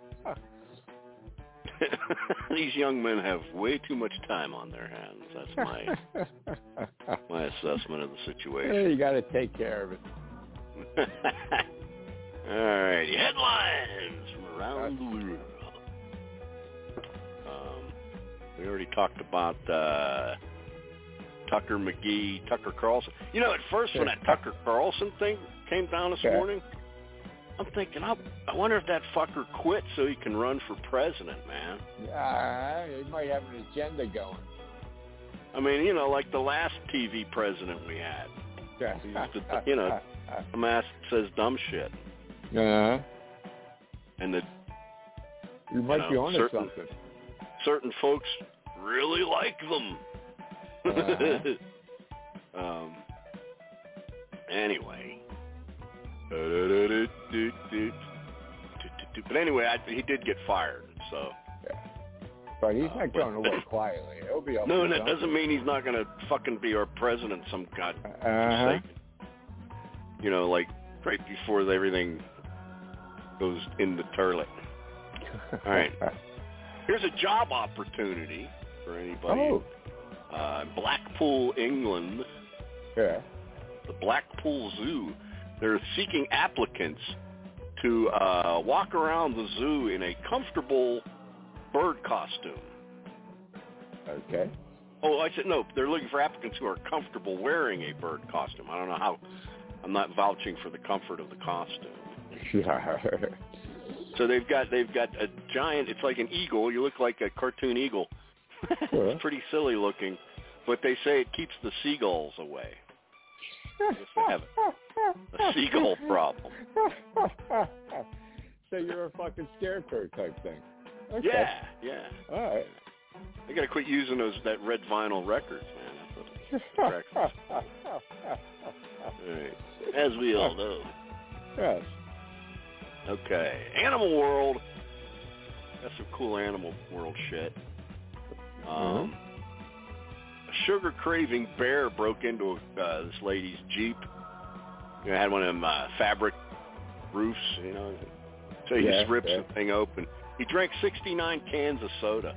These young men have way too much time on their hands. That's my my assessment of the situation. Yeah, you got to take care of it. All right, headlines from around the world. Um, we already talked about uh, Tucker McGee, Tucker Carlson. You know, at first when that Tucker Carlson thing came down this okay. morning, I'm thinking, I, I wonder if that fucker quit so he can run for president, man. Yeah, he might have an agenda going. I mean, you know, like the last T V president we had. He used to, you know, a mask says dumb shit. Uh-huh. And the you might you be know, onto certain, something. Certain folks really like them. Uh-huh. um. Anyway. But anyway, I, he did get fired, so. Yeah. But he's not uh, going to work quietly. He'll be up. No, and that doesn't mean he's not going to fucking be our president. Some god uh-huh. sake. You know, like right before everything goes in the toilet. All right. Here's a job opportunity for anybody. Oh. Uh, Blackpool, England. Yeah. The Blackpool Zoo. They're seeking applicants to uh, walk around the zoo in a comfortable bird costume. Okay. Oh, I said no. They're looking for applicants who are comfortable wearing a bird costume. I don't know how. I'm not vouching for the comfort of the costume. Yeah. So they've got they've got a giant. It's like an eagle. You look like a cartoon eagle. It's pretty silly looking, but they say it keeps the seagulls away. I guess they have a seagull problem. So you're a fucking scarecrow type thing. Okay. Yeah, yeah. All right. I gotta quit using those that red vinyl records, man. That's what cracks. right. As we all know. Yes. Okay. Animal World. That's some cool Animal World shit. Um, mm-hmm. A sugar-craving bear broke into uh, this lady's Jeep. You know, had one of them uh, fabric roofs, you know. So he yeah, just rips yeah. the thing open. He drank sixty-nine cans of soda.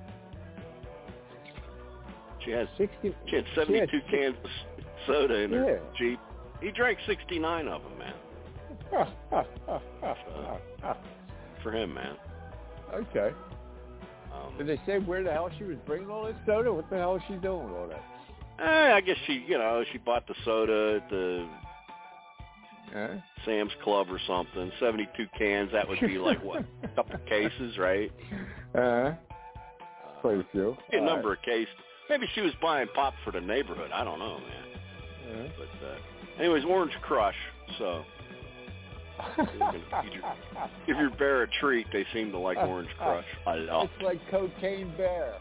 She has sixty. She had seventy-two she had cans of soda in her yeah. Jeep. He drank sixty-nine of them, man. so, for him, man. Okay. Um, Did they say where the hell she was bringing all this soda? What the hell is she doing with all that? eh, I guess she, you know, she bought the soda at the Huh? Sam's Club or something. seventy-two cans. That would be like what? A couple cases, right? Uh, pretty few. A All number right. of cases. Maybe she was buying pop for the neighborhood. I don't know, man. Uh-huh. But uh, anyways, Orange Crush. So you can feed your, give your bear a treat. They seem to like Orange Crush a lot. It's like Cocaine Bear.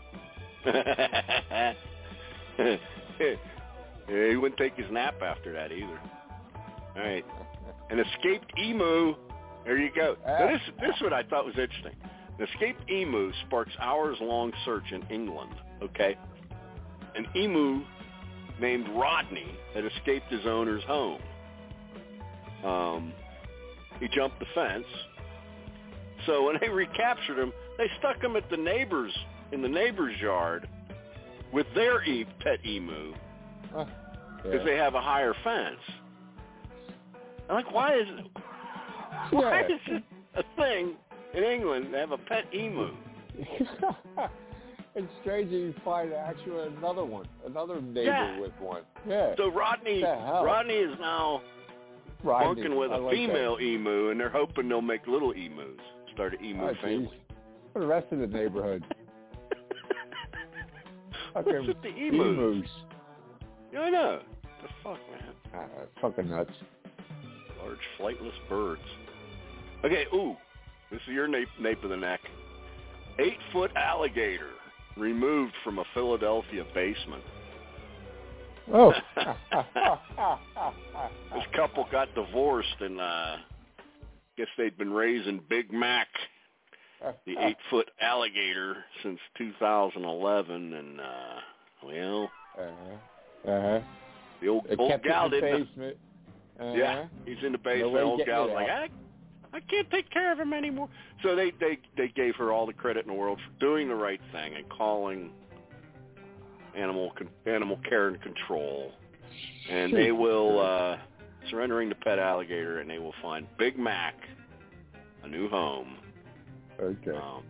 Yeah, he wouldn't take his nap after that either. All right. An escaped emu. There you go. Now this, this is what I thought was interesting. An escaped emu sparks hours-long search in England. Okay. An emu named Rodney had escaped his owner's home. Um, he jumped the fence. So when they recaptured him, they stuck him at the neighbor's in the neighbor's yard with their e- pet emu because yeah. they have a higher fence. I'm like, why is it, why Yeah. is it a thing in England to have a pet emu? It's strange that you find actually another one, another neighbor Yeah. with one. Yeah. So Rodney, What the hell? Rodney is now Rodney, bunking with I a like female emu, and they're hoping they'll make little emus, start an emu Oh, family. geez. For the rest of the neighborhood. What's Fucking with the emus? emus. Yeah, I know. The fuck, man. Uh, fucking nuts. Large flightless birds. Okay, ooh. This is your nape, nape of the neck. Eight-foot alligator removed from a Philadelphia basement. Oh. This couple got divorced, and uh, guess they'd been raising Big Mac, the eight-foot alligator, since two thousand eleven, and, uh, well, Uh-huh. Uh-huh. the old, They old kept it gal in the didn't... basement. Uh-huh. Yeah, he's in the basement. way The old getting gal's it like, out. I, I can't take care of him anymore. So they, they, they gave her all the credit in the world for doing the right thing and calling animal con- animal care and control. And they will, uh, surrendering the pet alligator, and they will find Big Mac a new home. Okay. Um,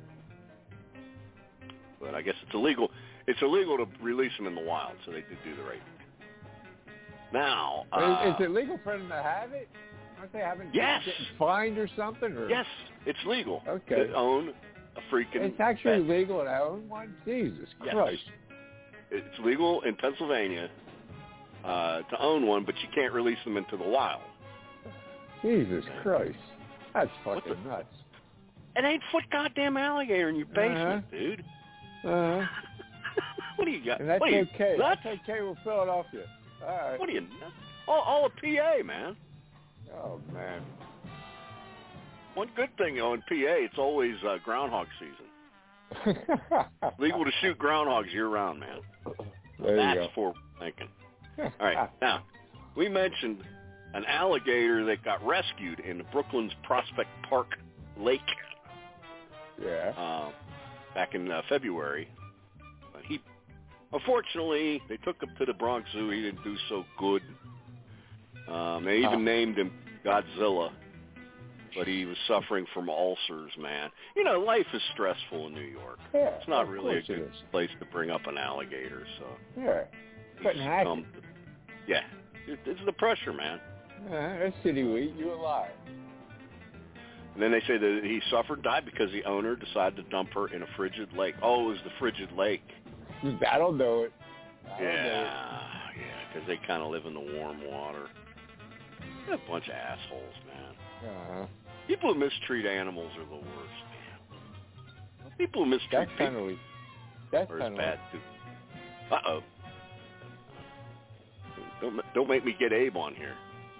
but I guess it's illegal. It's illegal to release them in the wild, so they did do the right thing. Now, uh, is, is it legal for them to have it? Aren't they having Yes. getting fined or something? Or? yes, it's legal Okay. to own a freaking It's actually pet. legal to own one? Jesus Yes. Christ. It's legal in Pennsylvania uh, to own one, but you can't release them into the wild. Jesus Christ. That's What fucking the- nuts. An eight-foot goddamn alligator in your basement, Uh-huh. dude. Uh-huh. What do you got? And that's what are you, okay. nuts? That's okay with Philadelphia. All right. What are you, nuts? All, all a P A, man. Oh, man. One good thing on P A, it's always uh, groundhog season. Legal to shoot groundhogs year-round, man. There you That's go. for thinking. All right, now, we mentioned an alligator that got rescued in Brooklyn's Prospect Park Lake Yeah. uh, back in uh, February. But he, unfortunately, they took him to the Bronx Zoo. He didn't do so good. Um, they even Uh. named him Godzilla, but he was suffering from ulcers, man. You know, life is stressful in New York. Yeah, It's not of really a course it good is. place to bring up an alligator, so... Yeah. Couldn't hack succumbed to- Yeah, it, it's the pressure, man. Uh, that's city weed. You alive. And then they say that he suffered, died because the owner decided to dump her in a frigid lake. Oh, it was the frigid lake. That'll do it. That'll Yeah, do it. yeah, because they kind of live in the warm water. They're a bunch of assholes, man. Uh-huh. People who mistreat animals are the worst, man. People who mistreat That's people kind of That's are as kind bad, too. Uh-oh. Don't, don't make me get Abe on here.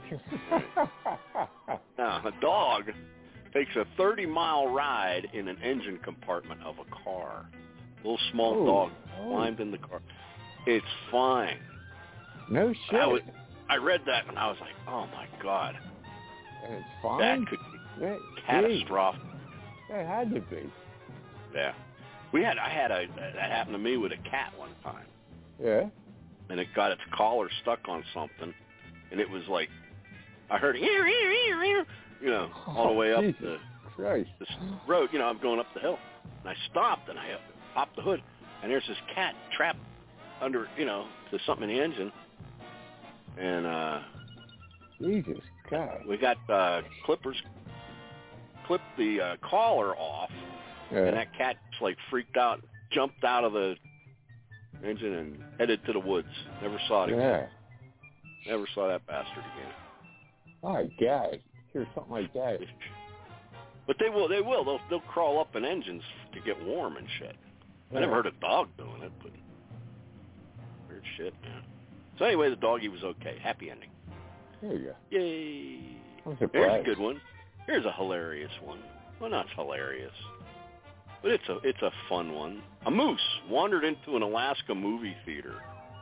Now, a dog takes a thirty-mile ride in an engine compartment of a car. A little small Ooh. dog Oh. climbed in the car. It's fine. No shit. I, was, I read that and I was like, oh, my God. And it's fine? That could be That, catastrophic. That had to be. Yeah. We had, I had a, that happened to me with a cat one time. Yeah? And it got its collar stuck on something. And it was like, I heard, ear, ear, ear, ear, you know, all the way up Jesus the Christ. this road. You know, I'm going up the hill. And I stopped and I popped the hood. And there's this cat trapped under, you know, to something in the engine. And uh, Jesus God. we got uh, clippers, clipped the uh, collar off. Yeah. And that cat like freaked out, jumped out of the engine and headed to the woods. Never saw it again. Yeah. Never saw that bastard again. My God. Hear something like that. But they will, they will. They'll, they'll crawl up in engines to get warm and shit. Yeah. I never heard a dog doing it, but weird shit, man. So anyway, the doggy was okay. Happy ending. There you go. Yay. I'm Here's a surprised. good one. Here's a hilarious one. Well, not hilarious, but it's a it's a fun one. A moose wandered into an Alaska movie theater.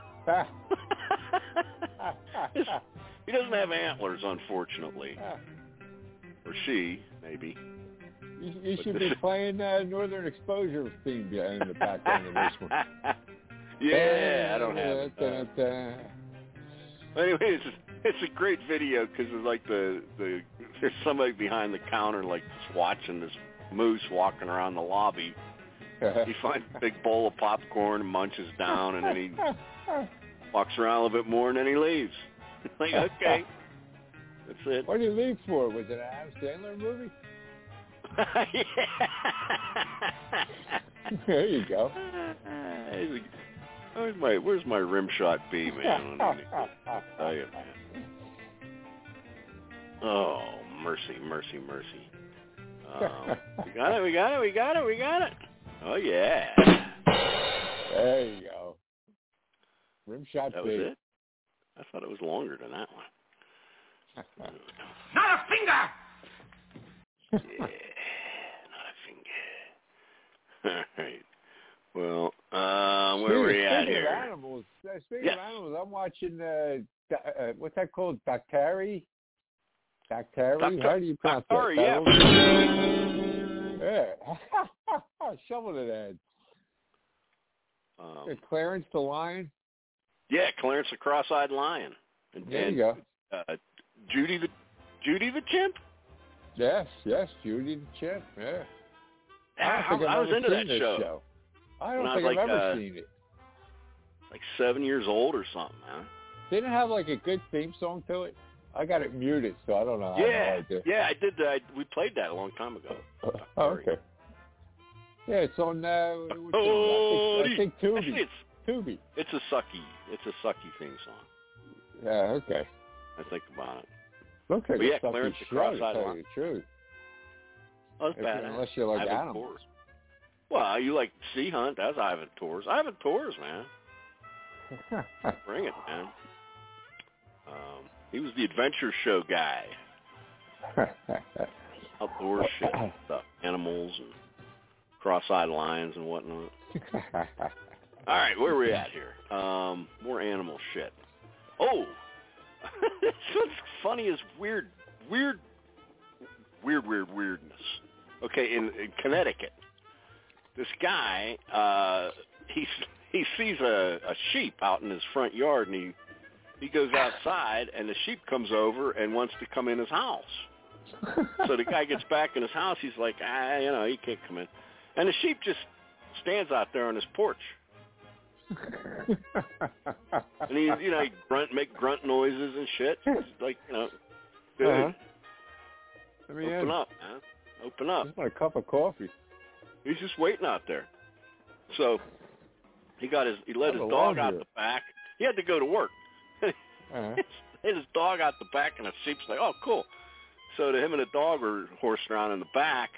He doesn't have antlers, unfortunately. Or she, maybe. You, you But should this be is- playing uh, Northern Exposure theme in the background of this one. Yeah, I don't have it. Da, da, da. Anyway, it's it's a great video because it's like the the there's somebody behind the counter like just watching this moose walking around the lobby. He finds a big bowl of popcorn and munches down, and then he walks around a little bit more, and then he leaves. Like, okay, that's it. What did he leave for? Was it an Adam Sandler movie? There you go. Where's my Where's my rim shot B, man? Let me tell you, man. Oh, mercy, mercy, mercy. Um, we got it, we got it, we got it, we got it. Oh, yeah. There you go. Rim shot That B. was it? I thought it was longer than that one. Not a finger! Yeah, not a finger. All right. Well, uh, where Speaking- are we at speaking here? Of animals, uh, speaking Yes. of animals, I'm watching, uh, da- uh, what's that called? Dactari? Dactari? Doctor- How do you pronounce Doctor, that? yeah. Yeah. Shovel it in. Um, Clarence the Lion? yeah, Clarence the Cross-Eyed Lion. And, There and, you go. Uh, Judy the Judy the Chimp? Yes, yes, Judy the Chimp, yeah. Yeah, don't I, think I've I was ever into that seen this show. I don't When I think was I've like, ever uh, seen it. Like seven years old or something, man. Didn't it have like a good theme song to it? I got it muted, so I don't know. I have Yeah, no idea. yeah, I did. Uh, I, we played that a long time ago. Oh, okay. Yeah, it's on. Uh, what's it Oh, on? I think, I think actually, Tubi. it's Tubi. it's a sucky. It's a sucky theme song. Yeah, okay. I think about it. Looks like But a yeah, sucky Clarence the show, to Cross-Eyed tell Lion. you the truth. Oh, it's If- bad. unless you like Ivan animals. Tors. Well, you like Sea Hunt. That's Ivan Tors. Ivan Tors, man. Bring it, man. Um, he was the adventure show guy. Outdoor shit stuff. Animals and cross-eyed lions and whatnot. All right, where are we at here? Um, more animal shit. Oh, what's funny is weird, weird, weird, weird, weirdness. Okay, in, in Connecticut, this guy, uh, he he sees a, a sheep out in his front yard, and he he goes outside, and the sheep comes over and wants to come in his house. So the guy gets back in his house. He's like, ah, you know, he can't come in, and the sheep just stands out there on his porch. And he, you know, he grunt, make grunt noises and shit. He's like, you know, dude, Uh-huh. I mean, open yeah, up, man, open up. just want a cup of coffee. He's just waiting out there. So he got his, he let Have his a dog out laundry. the back. He had to go to work. Uh-huh. He had his dog out the back, and the sheep's like, oh, cool. So to him and the dog were horsing around in the back,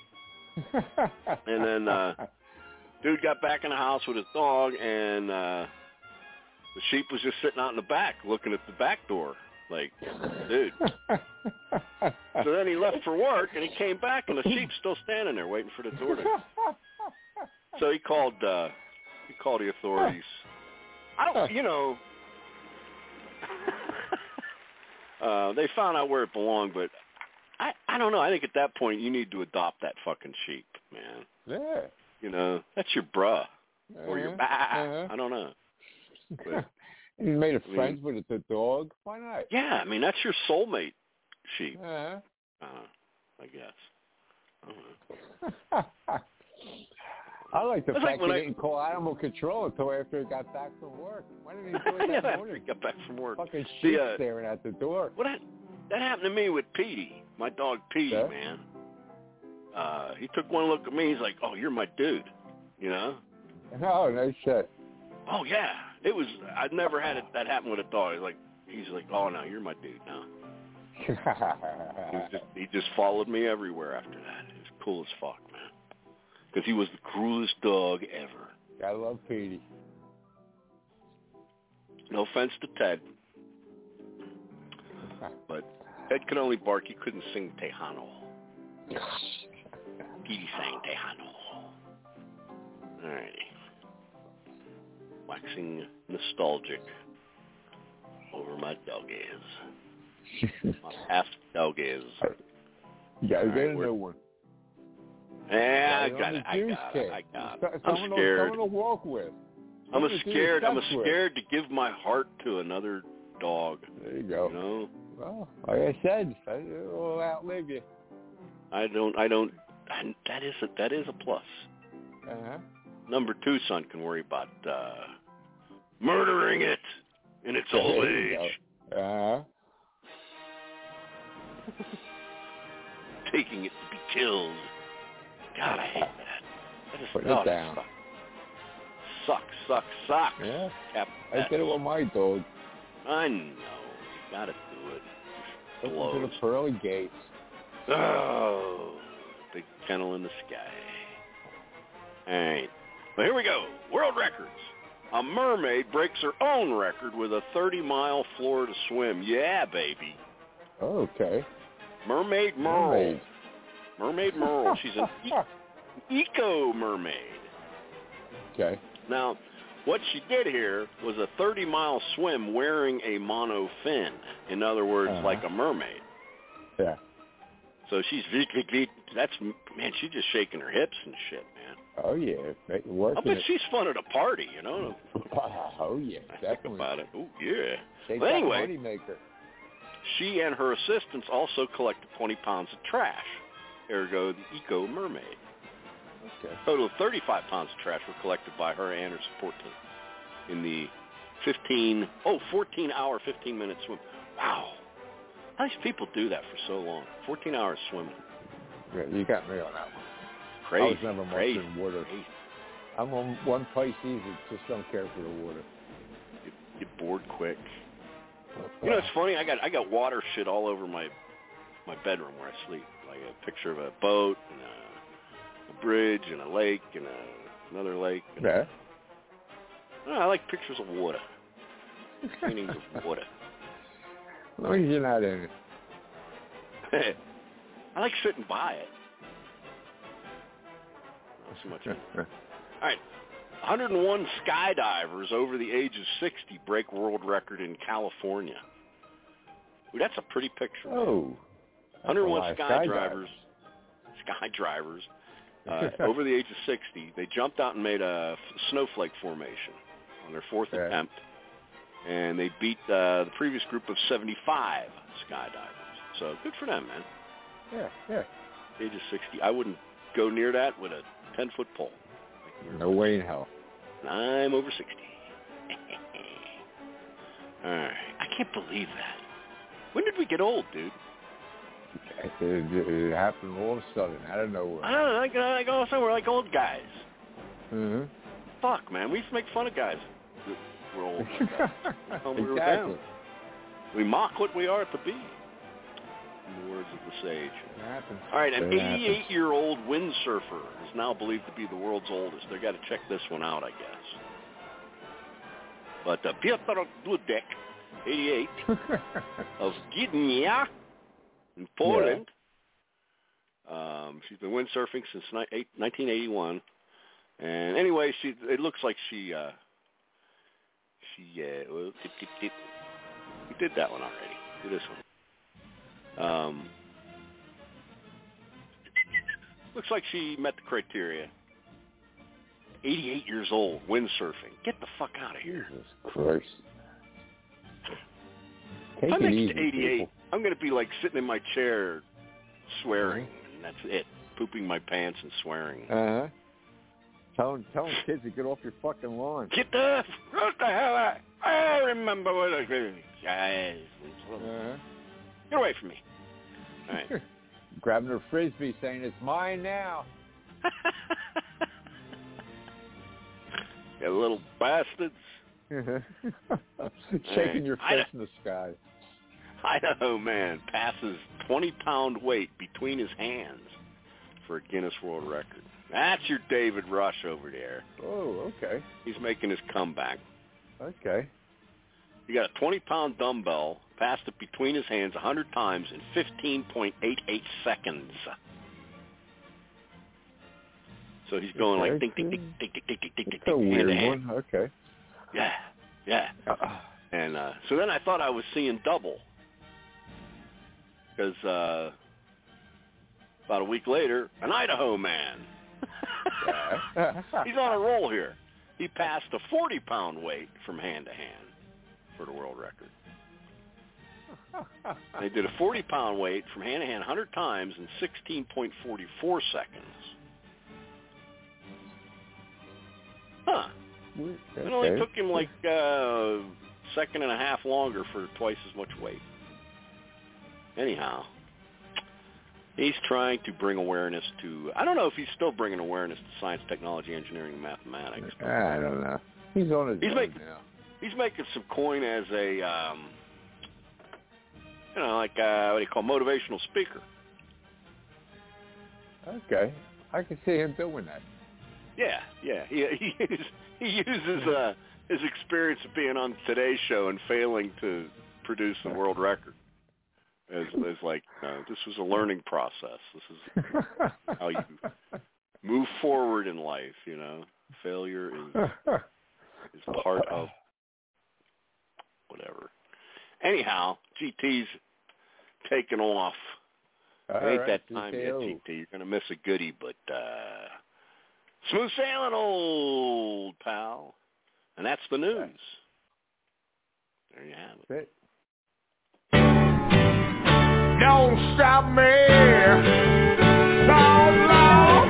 and then uh, dude got back in the house with his dog, and uh, the sheep was just sitting out in the back looking at the back door. Like, dude. So then he left for work, and he came back, and the sheep's still standing there waiting for the door to... So he called, uh, he called the authorities. I don't, you know... uh, they found out where it belonged, but I, I don't know. I think at that point, you need to adopt that fucking sheep, man. Yeah. You know, that's your bruh. Uh-huh. Or your bah. Uh-huh. I don't know. But, and you made a I mean, friend with the dog? Why not? Yeah, I mean, that's your soulmate sheep. Uh-huh. Uh, I guess. Uh-huh. I like the That's fact like he I... didn't call animal control until after he got back from work. Why didn't he do it that yeah, morning? after he got back from work. Fucking sheep the, uh, staring at the door. Well, that, that happened to me with Petey, my dog Petey, yeah. man. Uh, he took one look at me. He's like, "Oh, you're my dude," you know. Oh, no shit. Oh yeah, it was. I've never had it, that happen with a dog. He's like, he's like, "Oh no, you're my dude now." he, was just, he just followed me everywhere after that. It was cool as fuck, man. Because he was the cruelest dog ever. I love Petey. No offense to Ted, but Ted could only bark. He couldn't sing Tejano. Petey sang Tejano. All right. Waxing nostalgic over my doggies. My past doggies. You gotta All get right, a new one. Yeah, I yeah, got it. I got it. I got it. I'm I'm scared. Someone to walk with. I'm a scared. I'm a scared to give my heart to another dog. There you go. You know. Well, like I said, it will outlive you. I don't. I don't. I, that is a. That is a plus. Uh huh. Number two son can worry about uh, murdering it in its old age. Uh huh. Taking it to be killed. God, I hate that. That is, Put oh, it down. Sucks, sucks, sucks. Yeah. Cap- I did it with my dog. I know. You gotta do it. Listen to the pearly gates. Oh, big kennel in the sky. All right. Well, here we go. World records. A mermaid breaks her own record with a thirty-mile Florida swim. Yeah, baby. Oh, okay. Mermaid Merle. Mermaid. Mermaid Merle. She's an e- eco-mermaid. Okay. Now, what she did here was a thirty-mile swim wearing a mono fin. In other words, uh-huh. like a mermaid. Yeah. So she's, that's, man, she's just shaking her hips and shit, man. Oh, yeah. Working I bet it. she's fun at a party, you know? Oh, yeah. I Definitely. think about it. Oh, yeah. Shake But that anyway, money maker. she and her assistants also collected twenty pounds of trash. Ergo, the Eco Mermaid. Okay. A total of thirty-five pounds of trash were collected by her and her support team in the fifteen, oh, fourteen hour, fifteen minute swim. Wow. How these people do that for so long? fourteen hours swimming. Yeah, you got me on that one. Crazy. I was never much crazy, in water. Crazy. I'm on one Pisces that just don't care for the water. You get bored quick. You know, it's funny. I got I got water shit all over my my bedroom where I sleep. Like a picture of a boat and a, a bridge and a lake and a, another lake. And yeah. A, I like pictures of water. Paintings of water. As long as you're not in it. I like sitting by it. Not so much. All right. one hundred one skydivers over the age of sixty break world record in California. Ooh, that's a pretty picture. Oh. one hundred one skydivers, skydivers, skydivers uh, over the age of sixty. They jumped out and made a snowflake formation on their fourth yeah. attempt, and they beat uh, the previous group of seventy-five skydivers. So good for them, man. Yeah, yeah. Age of sixty. I wouldn't go near that with a ten-foot pole. No way in hell. I'm over sixty. All right. I can't believe that. When did we get old, dude? It, it, it happened all of a sudden, out of nowhere. I don't know. Like, like all of a sudden, we're like old guys. Mm-hmm. Fuck, man. We used to make fun of guys. We're old. Like we were exactly. down. We mock what we are to be. In the words of the sage. It happens. All right, an It eighty-eight-year-old windsurfer is now believed to be the world's oldest. They've got to check this one out, I guess. But uh, Piotr Dudek eighty-eight, of Gdynia in Poland. Yeah. Um, she's been windsurfing since nineteen eighty-one. And anyway, she it looks like she uh, she uh, well, it, it, it, we did that one already. Do this one. Um, looks like she met the criteria. eighty-eight years old, windsurfing. Get the fuck out of here. Jesus Christ. Take if I'm it next easy, to eighty-eight, people. I'm going to be like sitting in my chair swearing, and that's it. Pooping my pants and swearing. Uh-huh. Telling, telling kids to get off your fucking lawn. Get the, what the hell out. I remember what I did. Uh-huh. Get away from me. All right. Grabbing her Frisbee saying, it's mine now. You little bastards. Shaking right. your fist Idaho, in the sky. Idaho man passes twenty-pound weight between his hands for a Guinness World Record. That's your David Rush over there. Oh, okay. He's making his comeback. Okay. He got a twenty-pound dumbbell, passed it between his hands one hundred times in fifteen point eight eight seconds. So he's going okay. like ding, ding, ding, ding, ding, ding, ding, ding, ding, a weird hand one. hand. Okay. Yeah, yeah. Uh-uh. And uh, so then I thought I was seeing double. Because uh, about a week later, an Idaho man. He's on a roll here. He passed a forty-pound weight from hand to hand for the world record. They did a forty-pound weight from hand to hand one hundred times in sixteen point four four seconds. Huh. Okay. It only took him like a uh, second and a half longer for twice as much weight. Anyhow, he's trying to bring awareness to, I don't know if he's still bringing awareness to science, technology, engineering, and mathematics. I don't know. He's on his he's own making, now. He's making some coin as a, um, you know, like, uh, what do you call, motivational speaker. Okay. I can see him doing that. Yeah, yeah. He, he, he uses uh, his experience of being on Today's Show and failing to produce the world record. As, as like, uh, this was a learning process. This is how you move forward in life, you know. Failure is is part of whatever. Anyhow, G T's taking off. All Ain't right, that time yet, G T. You're going to miss a goodie, but uh, smooth sailing, old pal. And that's the news. There you have it. it. Don't stop me, Lord, Lord.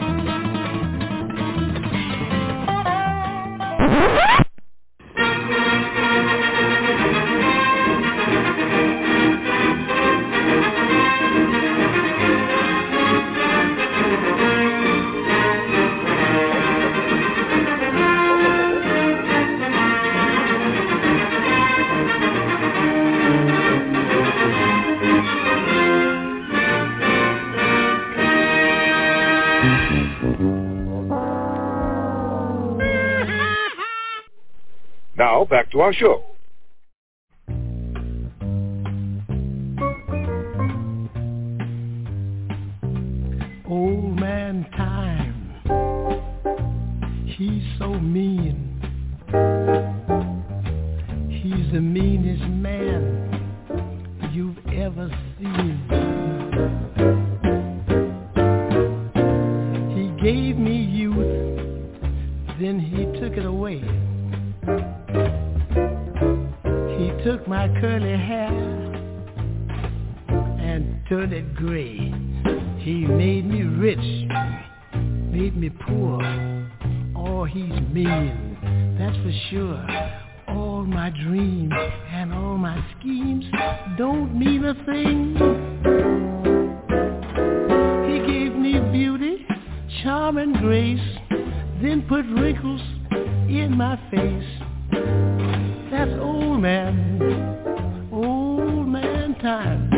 Now, back to our show. Old man time, he's so mean. He's the meanest man you've ever seen. He gave me youth, then he took it away. He took my curly hair and turned it gray. He made me rich, made me poor. Oh, he's mean, that's for sure. All my dreams and all my schemes don't mean a thing. He gave me beauty, charm and grace, then put wrinkles in my face. That's old man, old man time.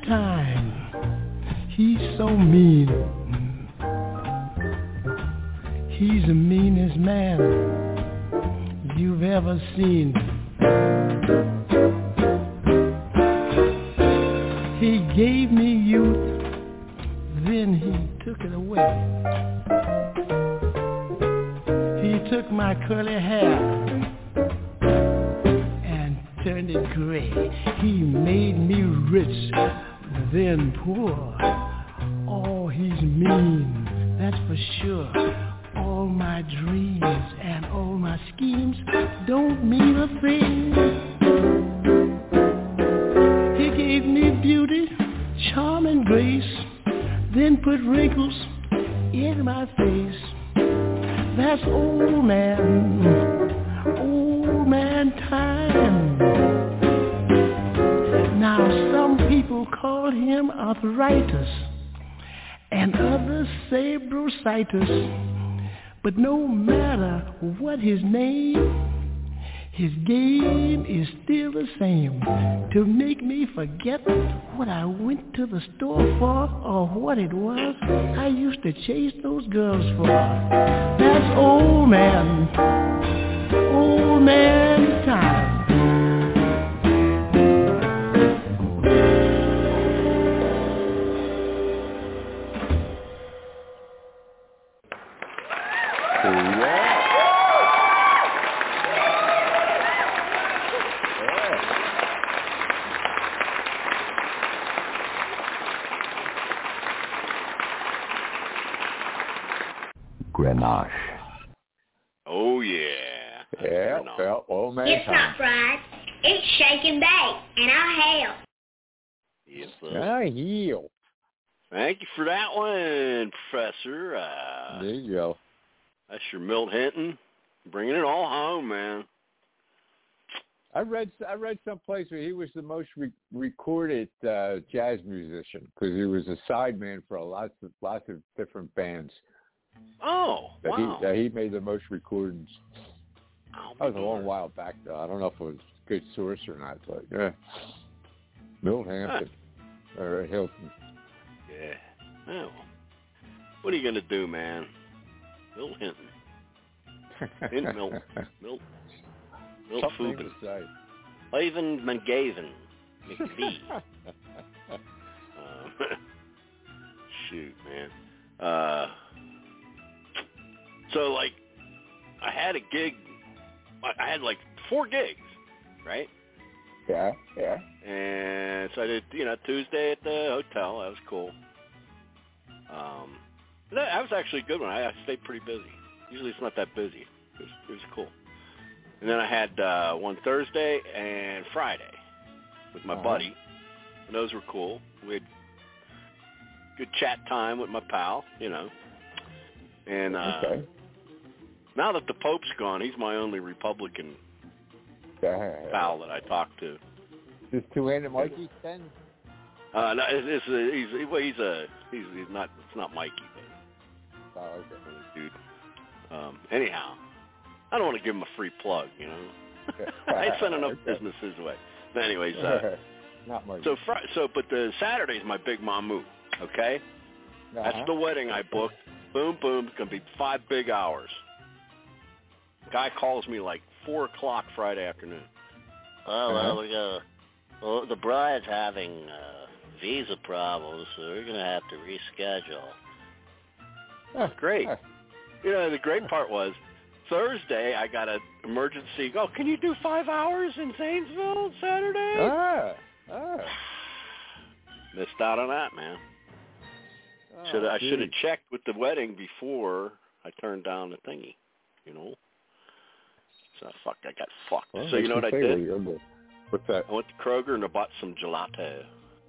time. He's so mean. He's the meanest man you've ever seen. He gave me youth, then he took it away. He took my curly hair and turned it gray. He made me rich, then poor. Oh, he's mean, that's for sure. All my dreams and all my schemes don't mean a thing. He gave me beauty, charm and grace, then put wrinkles in my face. That's old man, old man time. Now some people call him arthritis and others say bursitis. But no matter what his name, his game is still the same. To make me forget what I went to the store for or what it was I used to chase those girls for. That's old man, old man time. Grenache. Oh, yeah. Yeah, well, old man It's time. not fried. It's shake and bake, and I'll help. Yes, I heal. Thank you for that one, Professor. Uh, there you go. That's your Milt Hinton. Bringing it all home, man. I read I read someplace where he was the most re- recorded uh, jazz musician because he was a sideman for a lots of lots of different bands. Oh, that wow. He, that he made the most recordings. Oh, that was a long while back, though. I don't know if it was a good source or not, but yeah. Milt Hampton. Huh. Or Hilton. Yeah. Oh. What are you going to do, man? Milt Hinton. In Milt. Milt. Milt Something Fubin. to say. Laven McGavin. McBee. um, shoot, man. Uh, so, like, I had a gig. I had, like, four gigs, right? Yeah, yeah. And so I did, you know, Tuesday at the hotel. That was cool. Um, that, that was actually a good one. I, I stayed pretty busy. Usually it's not that busy. It was, it was cool. And then I had uh, one Thursday and Friday with my uh-huh. buddy. And those were cool. We had good chat time with my pal, you know. And uh, okay. now that the Pope's gone, he's my only Republican pal that I talk to. Is two-handed Mikey then? Uh, no, it's, it's a, he's well, he's a he's, he's not it's not Mikey, but oh, okay, dude. Um, anyhow, I don't want to give him a free plug, you know. I sent enough okay. business his way. But anyways, uh, not Mikey. So fr- so but the Saturday's my big mamu, okay? Uh-huh. That's the wedding I booked. Boom, boom. It's gonna be five big hours. Guy calls me like four o'clock Friday afternoon. Oh well, uh-huh. we got. Well, the bride's having uh, visa problems, so we're going to have to reschedule. Oh, great. You know, the great part was Thursday I got an emergency. Oh, can you do five hours in Zanesville Saturday? Ah, ah. Missed out on that, man. Oh, should I should have checked with the wedding before I turned down the thingy, you know? So, fuck, I got fucked. Well, so, you know what I did? What's that? I went to Kroger and I bought some gelato.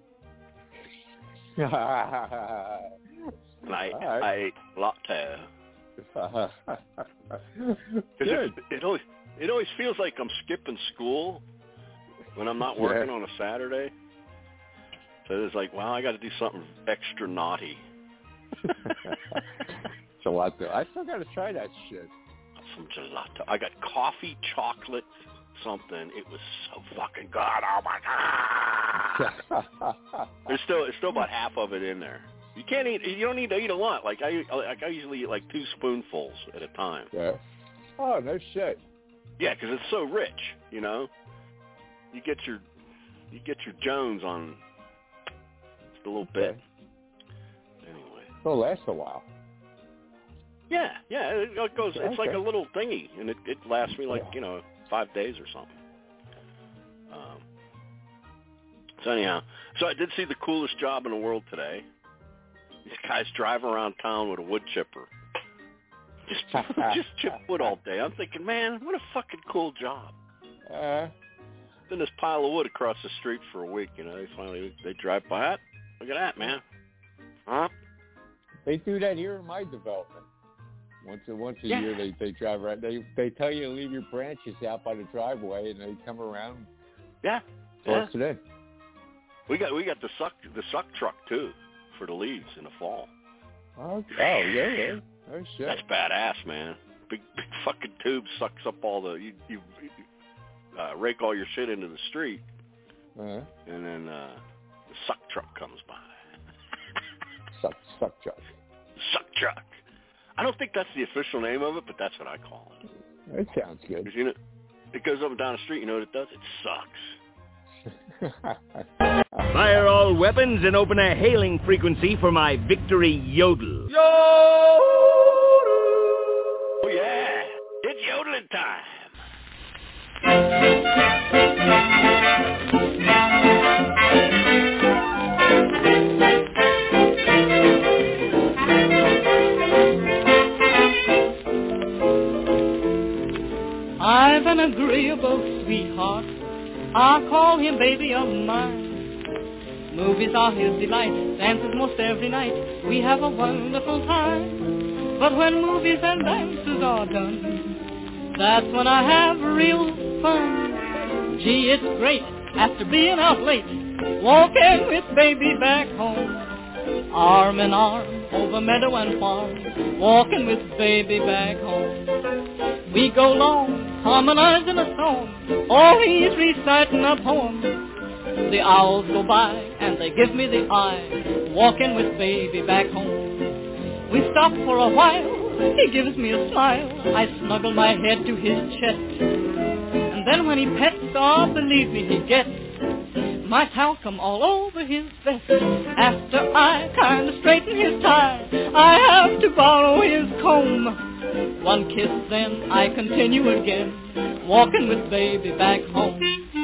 and I, right. I ate latte. it, it always it always feels like I'm skipping school when I'm not working yeah. on a Saturday. So it's like, wow, I got to do something extra naughty. Gelato. I still got to try that shit. Some gelato. I got coffee, chocolate, something. It was so fucking good. Oh my god! There's still there's still about half of it in there. You can't eat. You don't need to eat a lot. Like I like I usually eat like two spoonfuls at a time. Yeah. Oh no shit. Yeah, because it's so rich. You know, you get your you get your Jones on just a little bit. Anyway, it'll last a while. Yeah, yeah. It, it goes. It's Okay. like a little thingy, and it, it lasts me like you know five days or something. Um, so anyhow, so I did see the coolest job in the world today. These guys drive around town with a wood chipper. Just just chip wood all day. I'm thinking, man, what a fucking cool job. Uh, Been this pile of wood across the street for a week, you know. They finally they drive by it. Look at that, man. Huh? They do that here in my development. Once a once a Yeah. year, they they drive around. They they tell you to leave your branches out by the driveway, and they come around. Yeah. Toss yeah. it in. We got we got the suck the suck truck too for the leaves in the fall. Oh, oh yeah, yeah. Oh shit. That's badass, man. Big big fucking tube sucks up all the you you uh, rake all your shit into the street, Uh-huh. and then uh, the suck truck comes by. Suck suck truck. Suck truck. I don't think that's the official name of it, but that's what I call it. That sounds good. 'Cause, you know, it goes up and down the street. You know what it does? It sucks. Fire all weapons and open a hailing frequency for my victory yodel. Oh yeah, it's yodeling time. I've an agreeable sweetheart, I call him baby of mine. Movies are his delight, dances most every night, we have a wonderful time. But when movies and dances are done, that's when I have real fun. Gee, it's great, after being out late, walking with baby back home. Arm in arm, over meadow and farm, walking with baby back home. We go long, harmonizing a song, or he's reciting a poem. The owls go by, and they give me the eye, walking with baby back home. We stop for a while, he gives me a smile, I snuggle my head to his chest. And then when he pets, oh, believe me, he gets my talcum all over his vest. After I kind of straighten his tie, I have to borrow his comb. One kiss, then I continue again, walking with baby back home.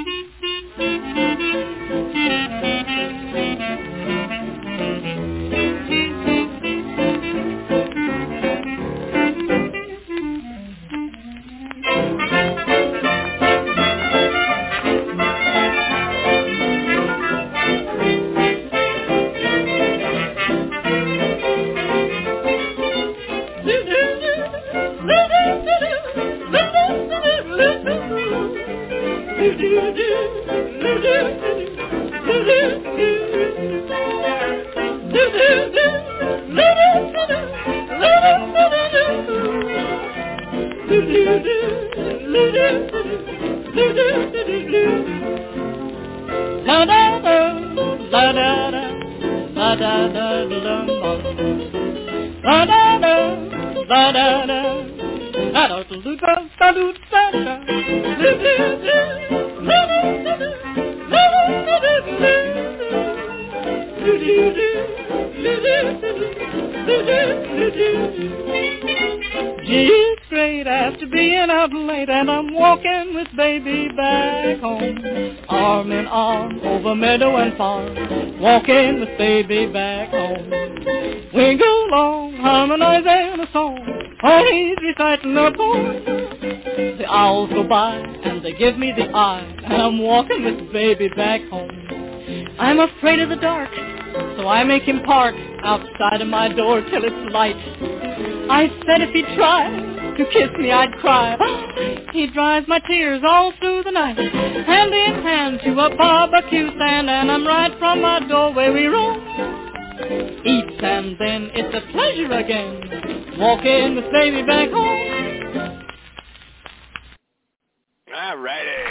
Gee, it's great after being out late, and I'm walking with baby back home. Arm in arm, over meadow and farm, walking with baby back home. We go along, harmonizing a song, or he's reciting a poem. The owls go by, and they give me the eye, and I'm walking with baby back home. I'm afraid of the dark, so I make him park outside of my door till it's light. I said if he'd try to kiss me, I'd cry. He dries my tears all through the night, hand in hand to a barbecue stand, and I'm right from my doorway we roam. Eat and then it's a pleasure again, walking with baby back home. All righty.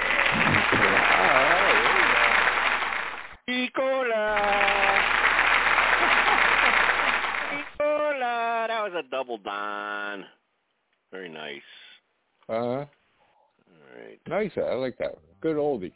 Nicola. Nicola. That was a double Don. Very nice. Uh huh. All right. Nice. I like that. Good oldie.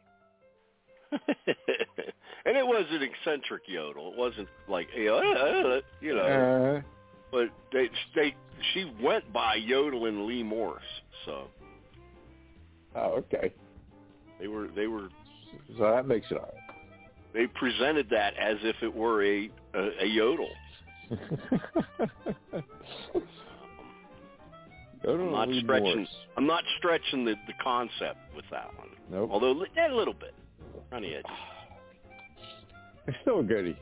And it was an eccentric yodel. It wasn't like, you know, you know. Uh, but they, they, she went by yodeling Lee Morse. So. Oh, okay. They were, they were. So that makes it all right. They presented that as if it were a a, a yodel. I'm not stretching. Morse. I'm not stretching the, the concept with that one. Nope. Although yeah, a little bit on the edges. It's still a goodie.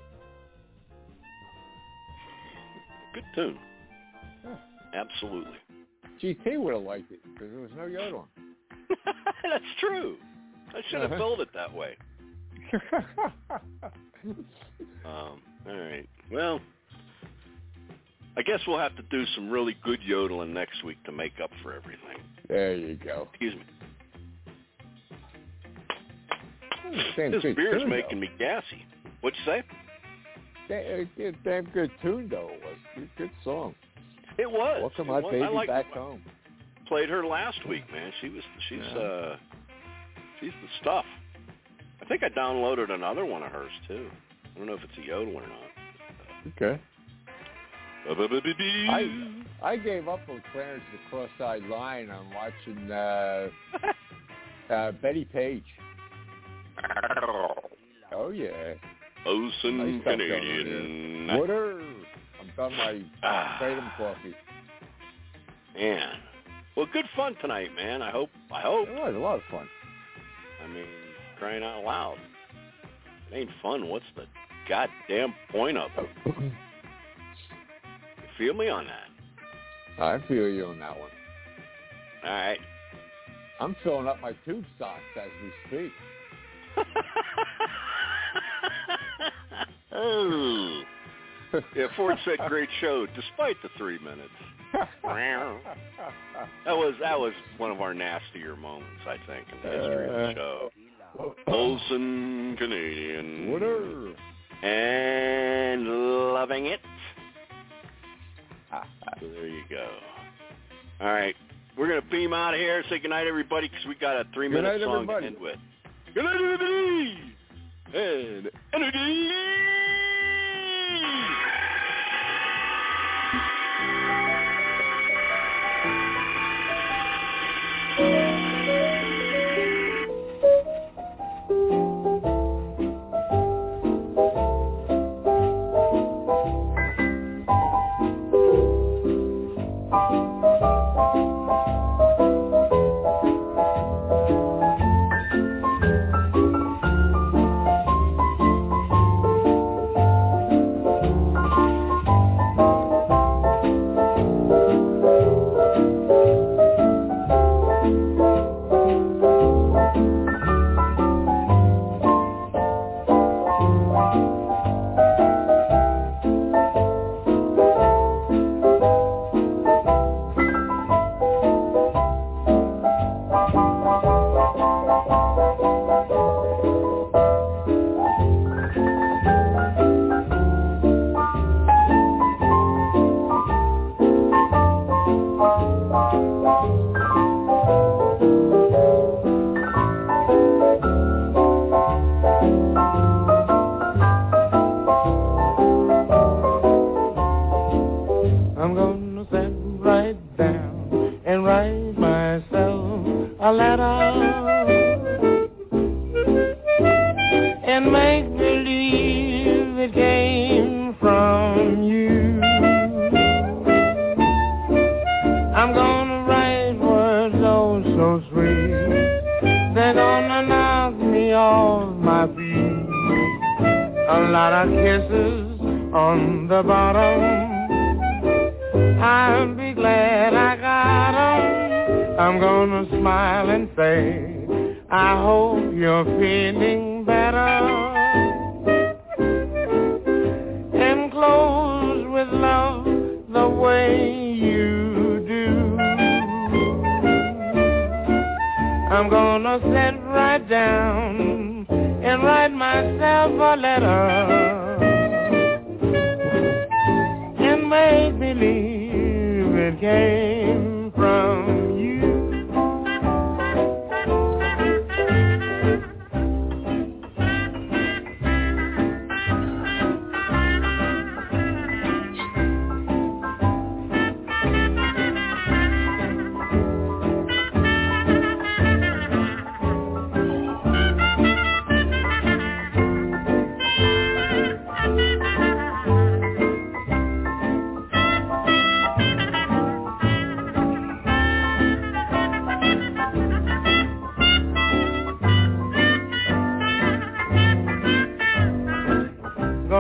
Good tune. Yeah. Absolutely. G T would have liked it because there was no yodeling. That's true. I should have Uh-huh. built it that way. um, all right. Well, I guess we'll have to do some really good yodeling next week to make up for everything. There you go. Excuse me. Damn This good beer's tune, making me gassy. What'd you say? Damn, damn, damn good tune, though. It was good, good song. It was. Welcome it my was. baby I liked back it. home. Played her last week, man. She was. She's. Yeah. uh She's the stuff. I think I downloaded another one of hers too. I don't know if it's a yodel or not. Okay. I I gave up on Clarence the Cross-Eyed Lion on watching uh, uh, Betty Page. Oh yeah. Ocean Nice stuff Canadian. Water. I'm done my Ah. kratom coffee. Man. Well, good fun tonight, man. I hope. I hope. It was a lot of fun. I mean, crying out loud. It ain't fun. What's the goddamn point of it? You feel me on that? I feel you on that one. All right. I'm filling up my tube socks as we speak. Oh. Yeah, Ford said great show, despite the three minutes. That was that was one of our nastier moments, I think, in the history of the show. Olsen Canadian. Water. And loving it. So there you go. All right. We're going to beam out of here. Say goodnight, everybody, because we got a three-minute Good night, song everybody. to end with. Good night, everybody. And energy. I'm gonna sit right down and write myself a letter and make believe it came from you. I'm gonna write words oh so sweet, they're gonna knock me off my feet. A lot of kisses on the bottom, I'll be glad I got 'em. I'm gonna smile and say, I hope you're feeling better. And close with love the way you do. I'm gonna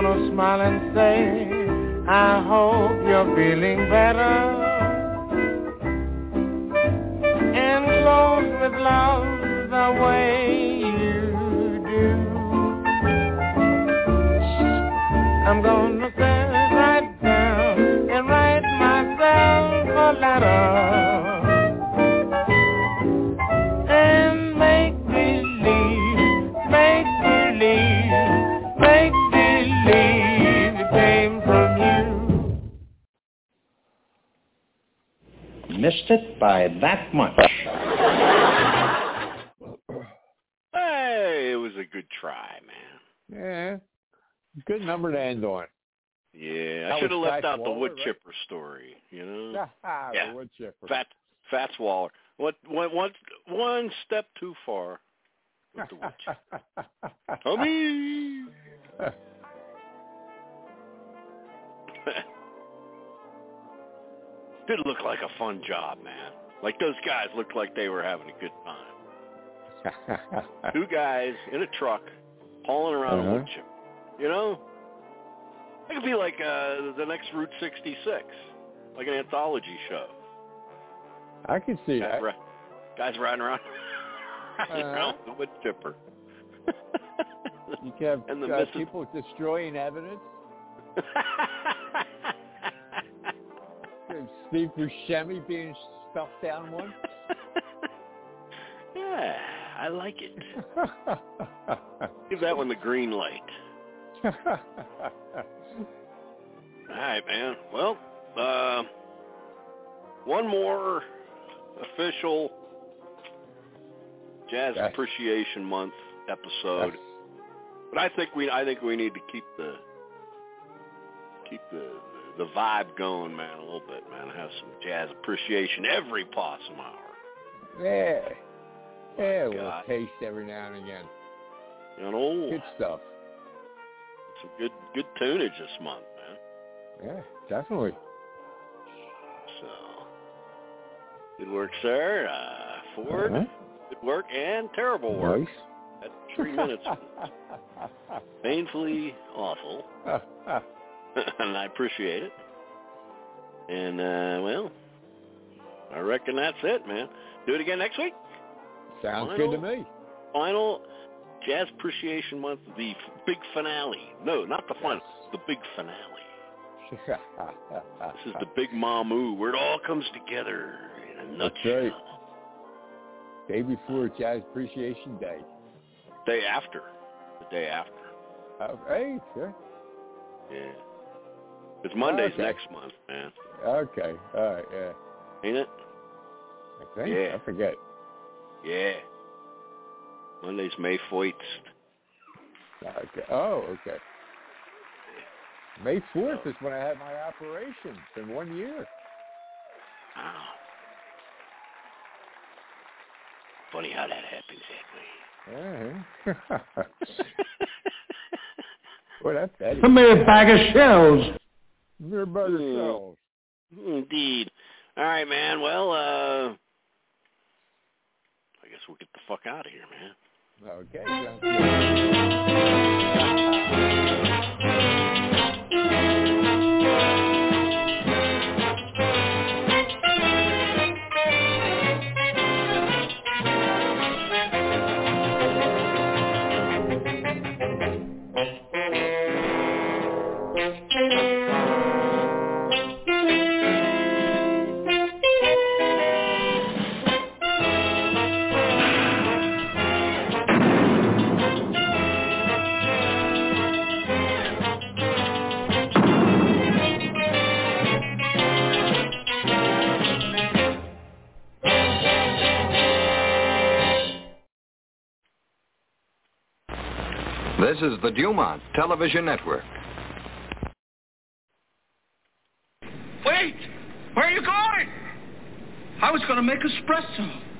gonna smile and say, I hope you're feeling better. And close with love the way you do. I'm gonna sit right down and write myself a letter and make believe, make believe, make believe it came from you. Missed it by that much. Hey, it was a good try, man. Yeah. Good number to end on. Yeah, That I should have was left Fats out the Waller, wood right? chipper story, you know? Ah, yeah. the wood chipper. Fat, Fats Waller. What, what, what, one step too far with the wood chipper. Tommy! Did look like a fun job, man. Like those guys looked like they were having a good time. Two guys in a truck hauling around uh-huh. a wood chipper. You know? It could be like uh, the next Route sixty-six, like an anthology show. I can see guys that. Ri- guys riding around, riding Uh-huh. around the wood chipper. You can have And the uh, missus- people destroying evidence. Steve Buscemi being stuffed down one. Yeah, I like it. Give that one the green light. All right, man. Well, uh, one more official Jazz Yes. Appreciation Month episode, Yes. but I think we I think we need to keep the keep the the vibe going, man, a little bit, man. Have some jazz appreciation every possum hour. Yeah. Yeah, a little God. taste every now and again. You know, Good stuff. some good good tunage this month, man. Yeah, definitely. So, good work, sir. Uh, Ford, Uh-huh. good work and terrible work. Nice. At three minutes. Painfully awful. And I appreciate it. And, uh, well, I reckon that's it, man. Do it again next week. Sounds Final- good to me. Final Jazz Appreciation Month, the f- big finale. No, not the final, the big finale. This is the big Mamu, where it all comes together in a That's nutshell. right. Day before Jazz Appreciation Day. Day after. The day after. Uh, hey, sure. Yeah. It's Monday's Okay. next month, man. Okay. All right, yeah. Ain't it? I think. Yeah. I forget. Yeah. Monday's May fourth. Okay. Oh, okay. May fourth is when I had my operation. It's been one year. Wow. Funny how that happens that way. Uh-huh. Boy, that's Eddie. Somebody a bag of shells. They're by themselves. Indeed. All right, man. Well, uh, I guess we'll get the fuck out of here, man. Okay. Sounds This is the Dumont Television Network. Wait! Where are you going? I was going to make espresso.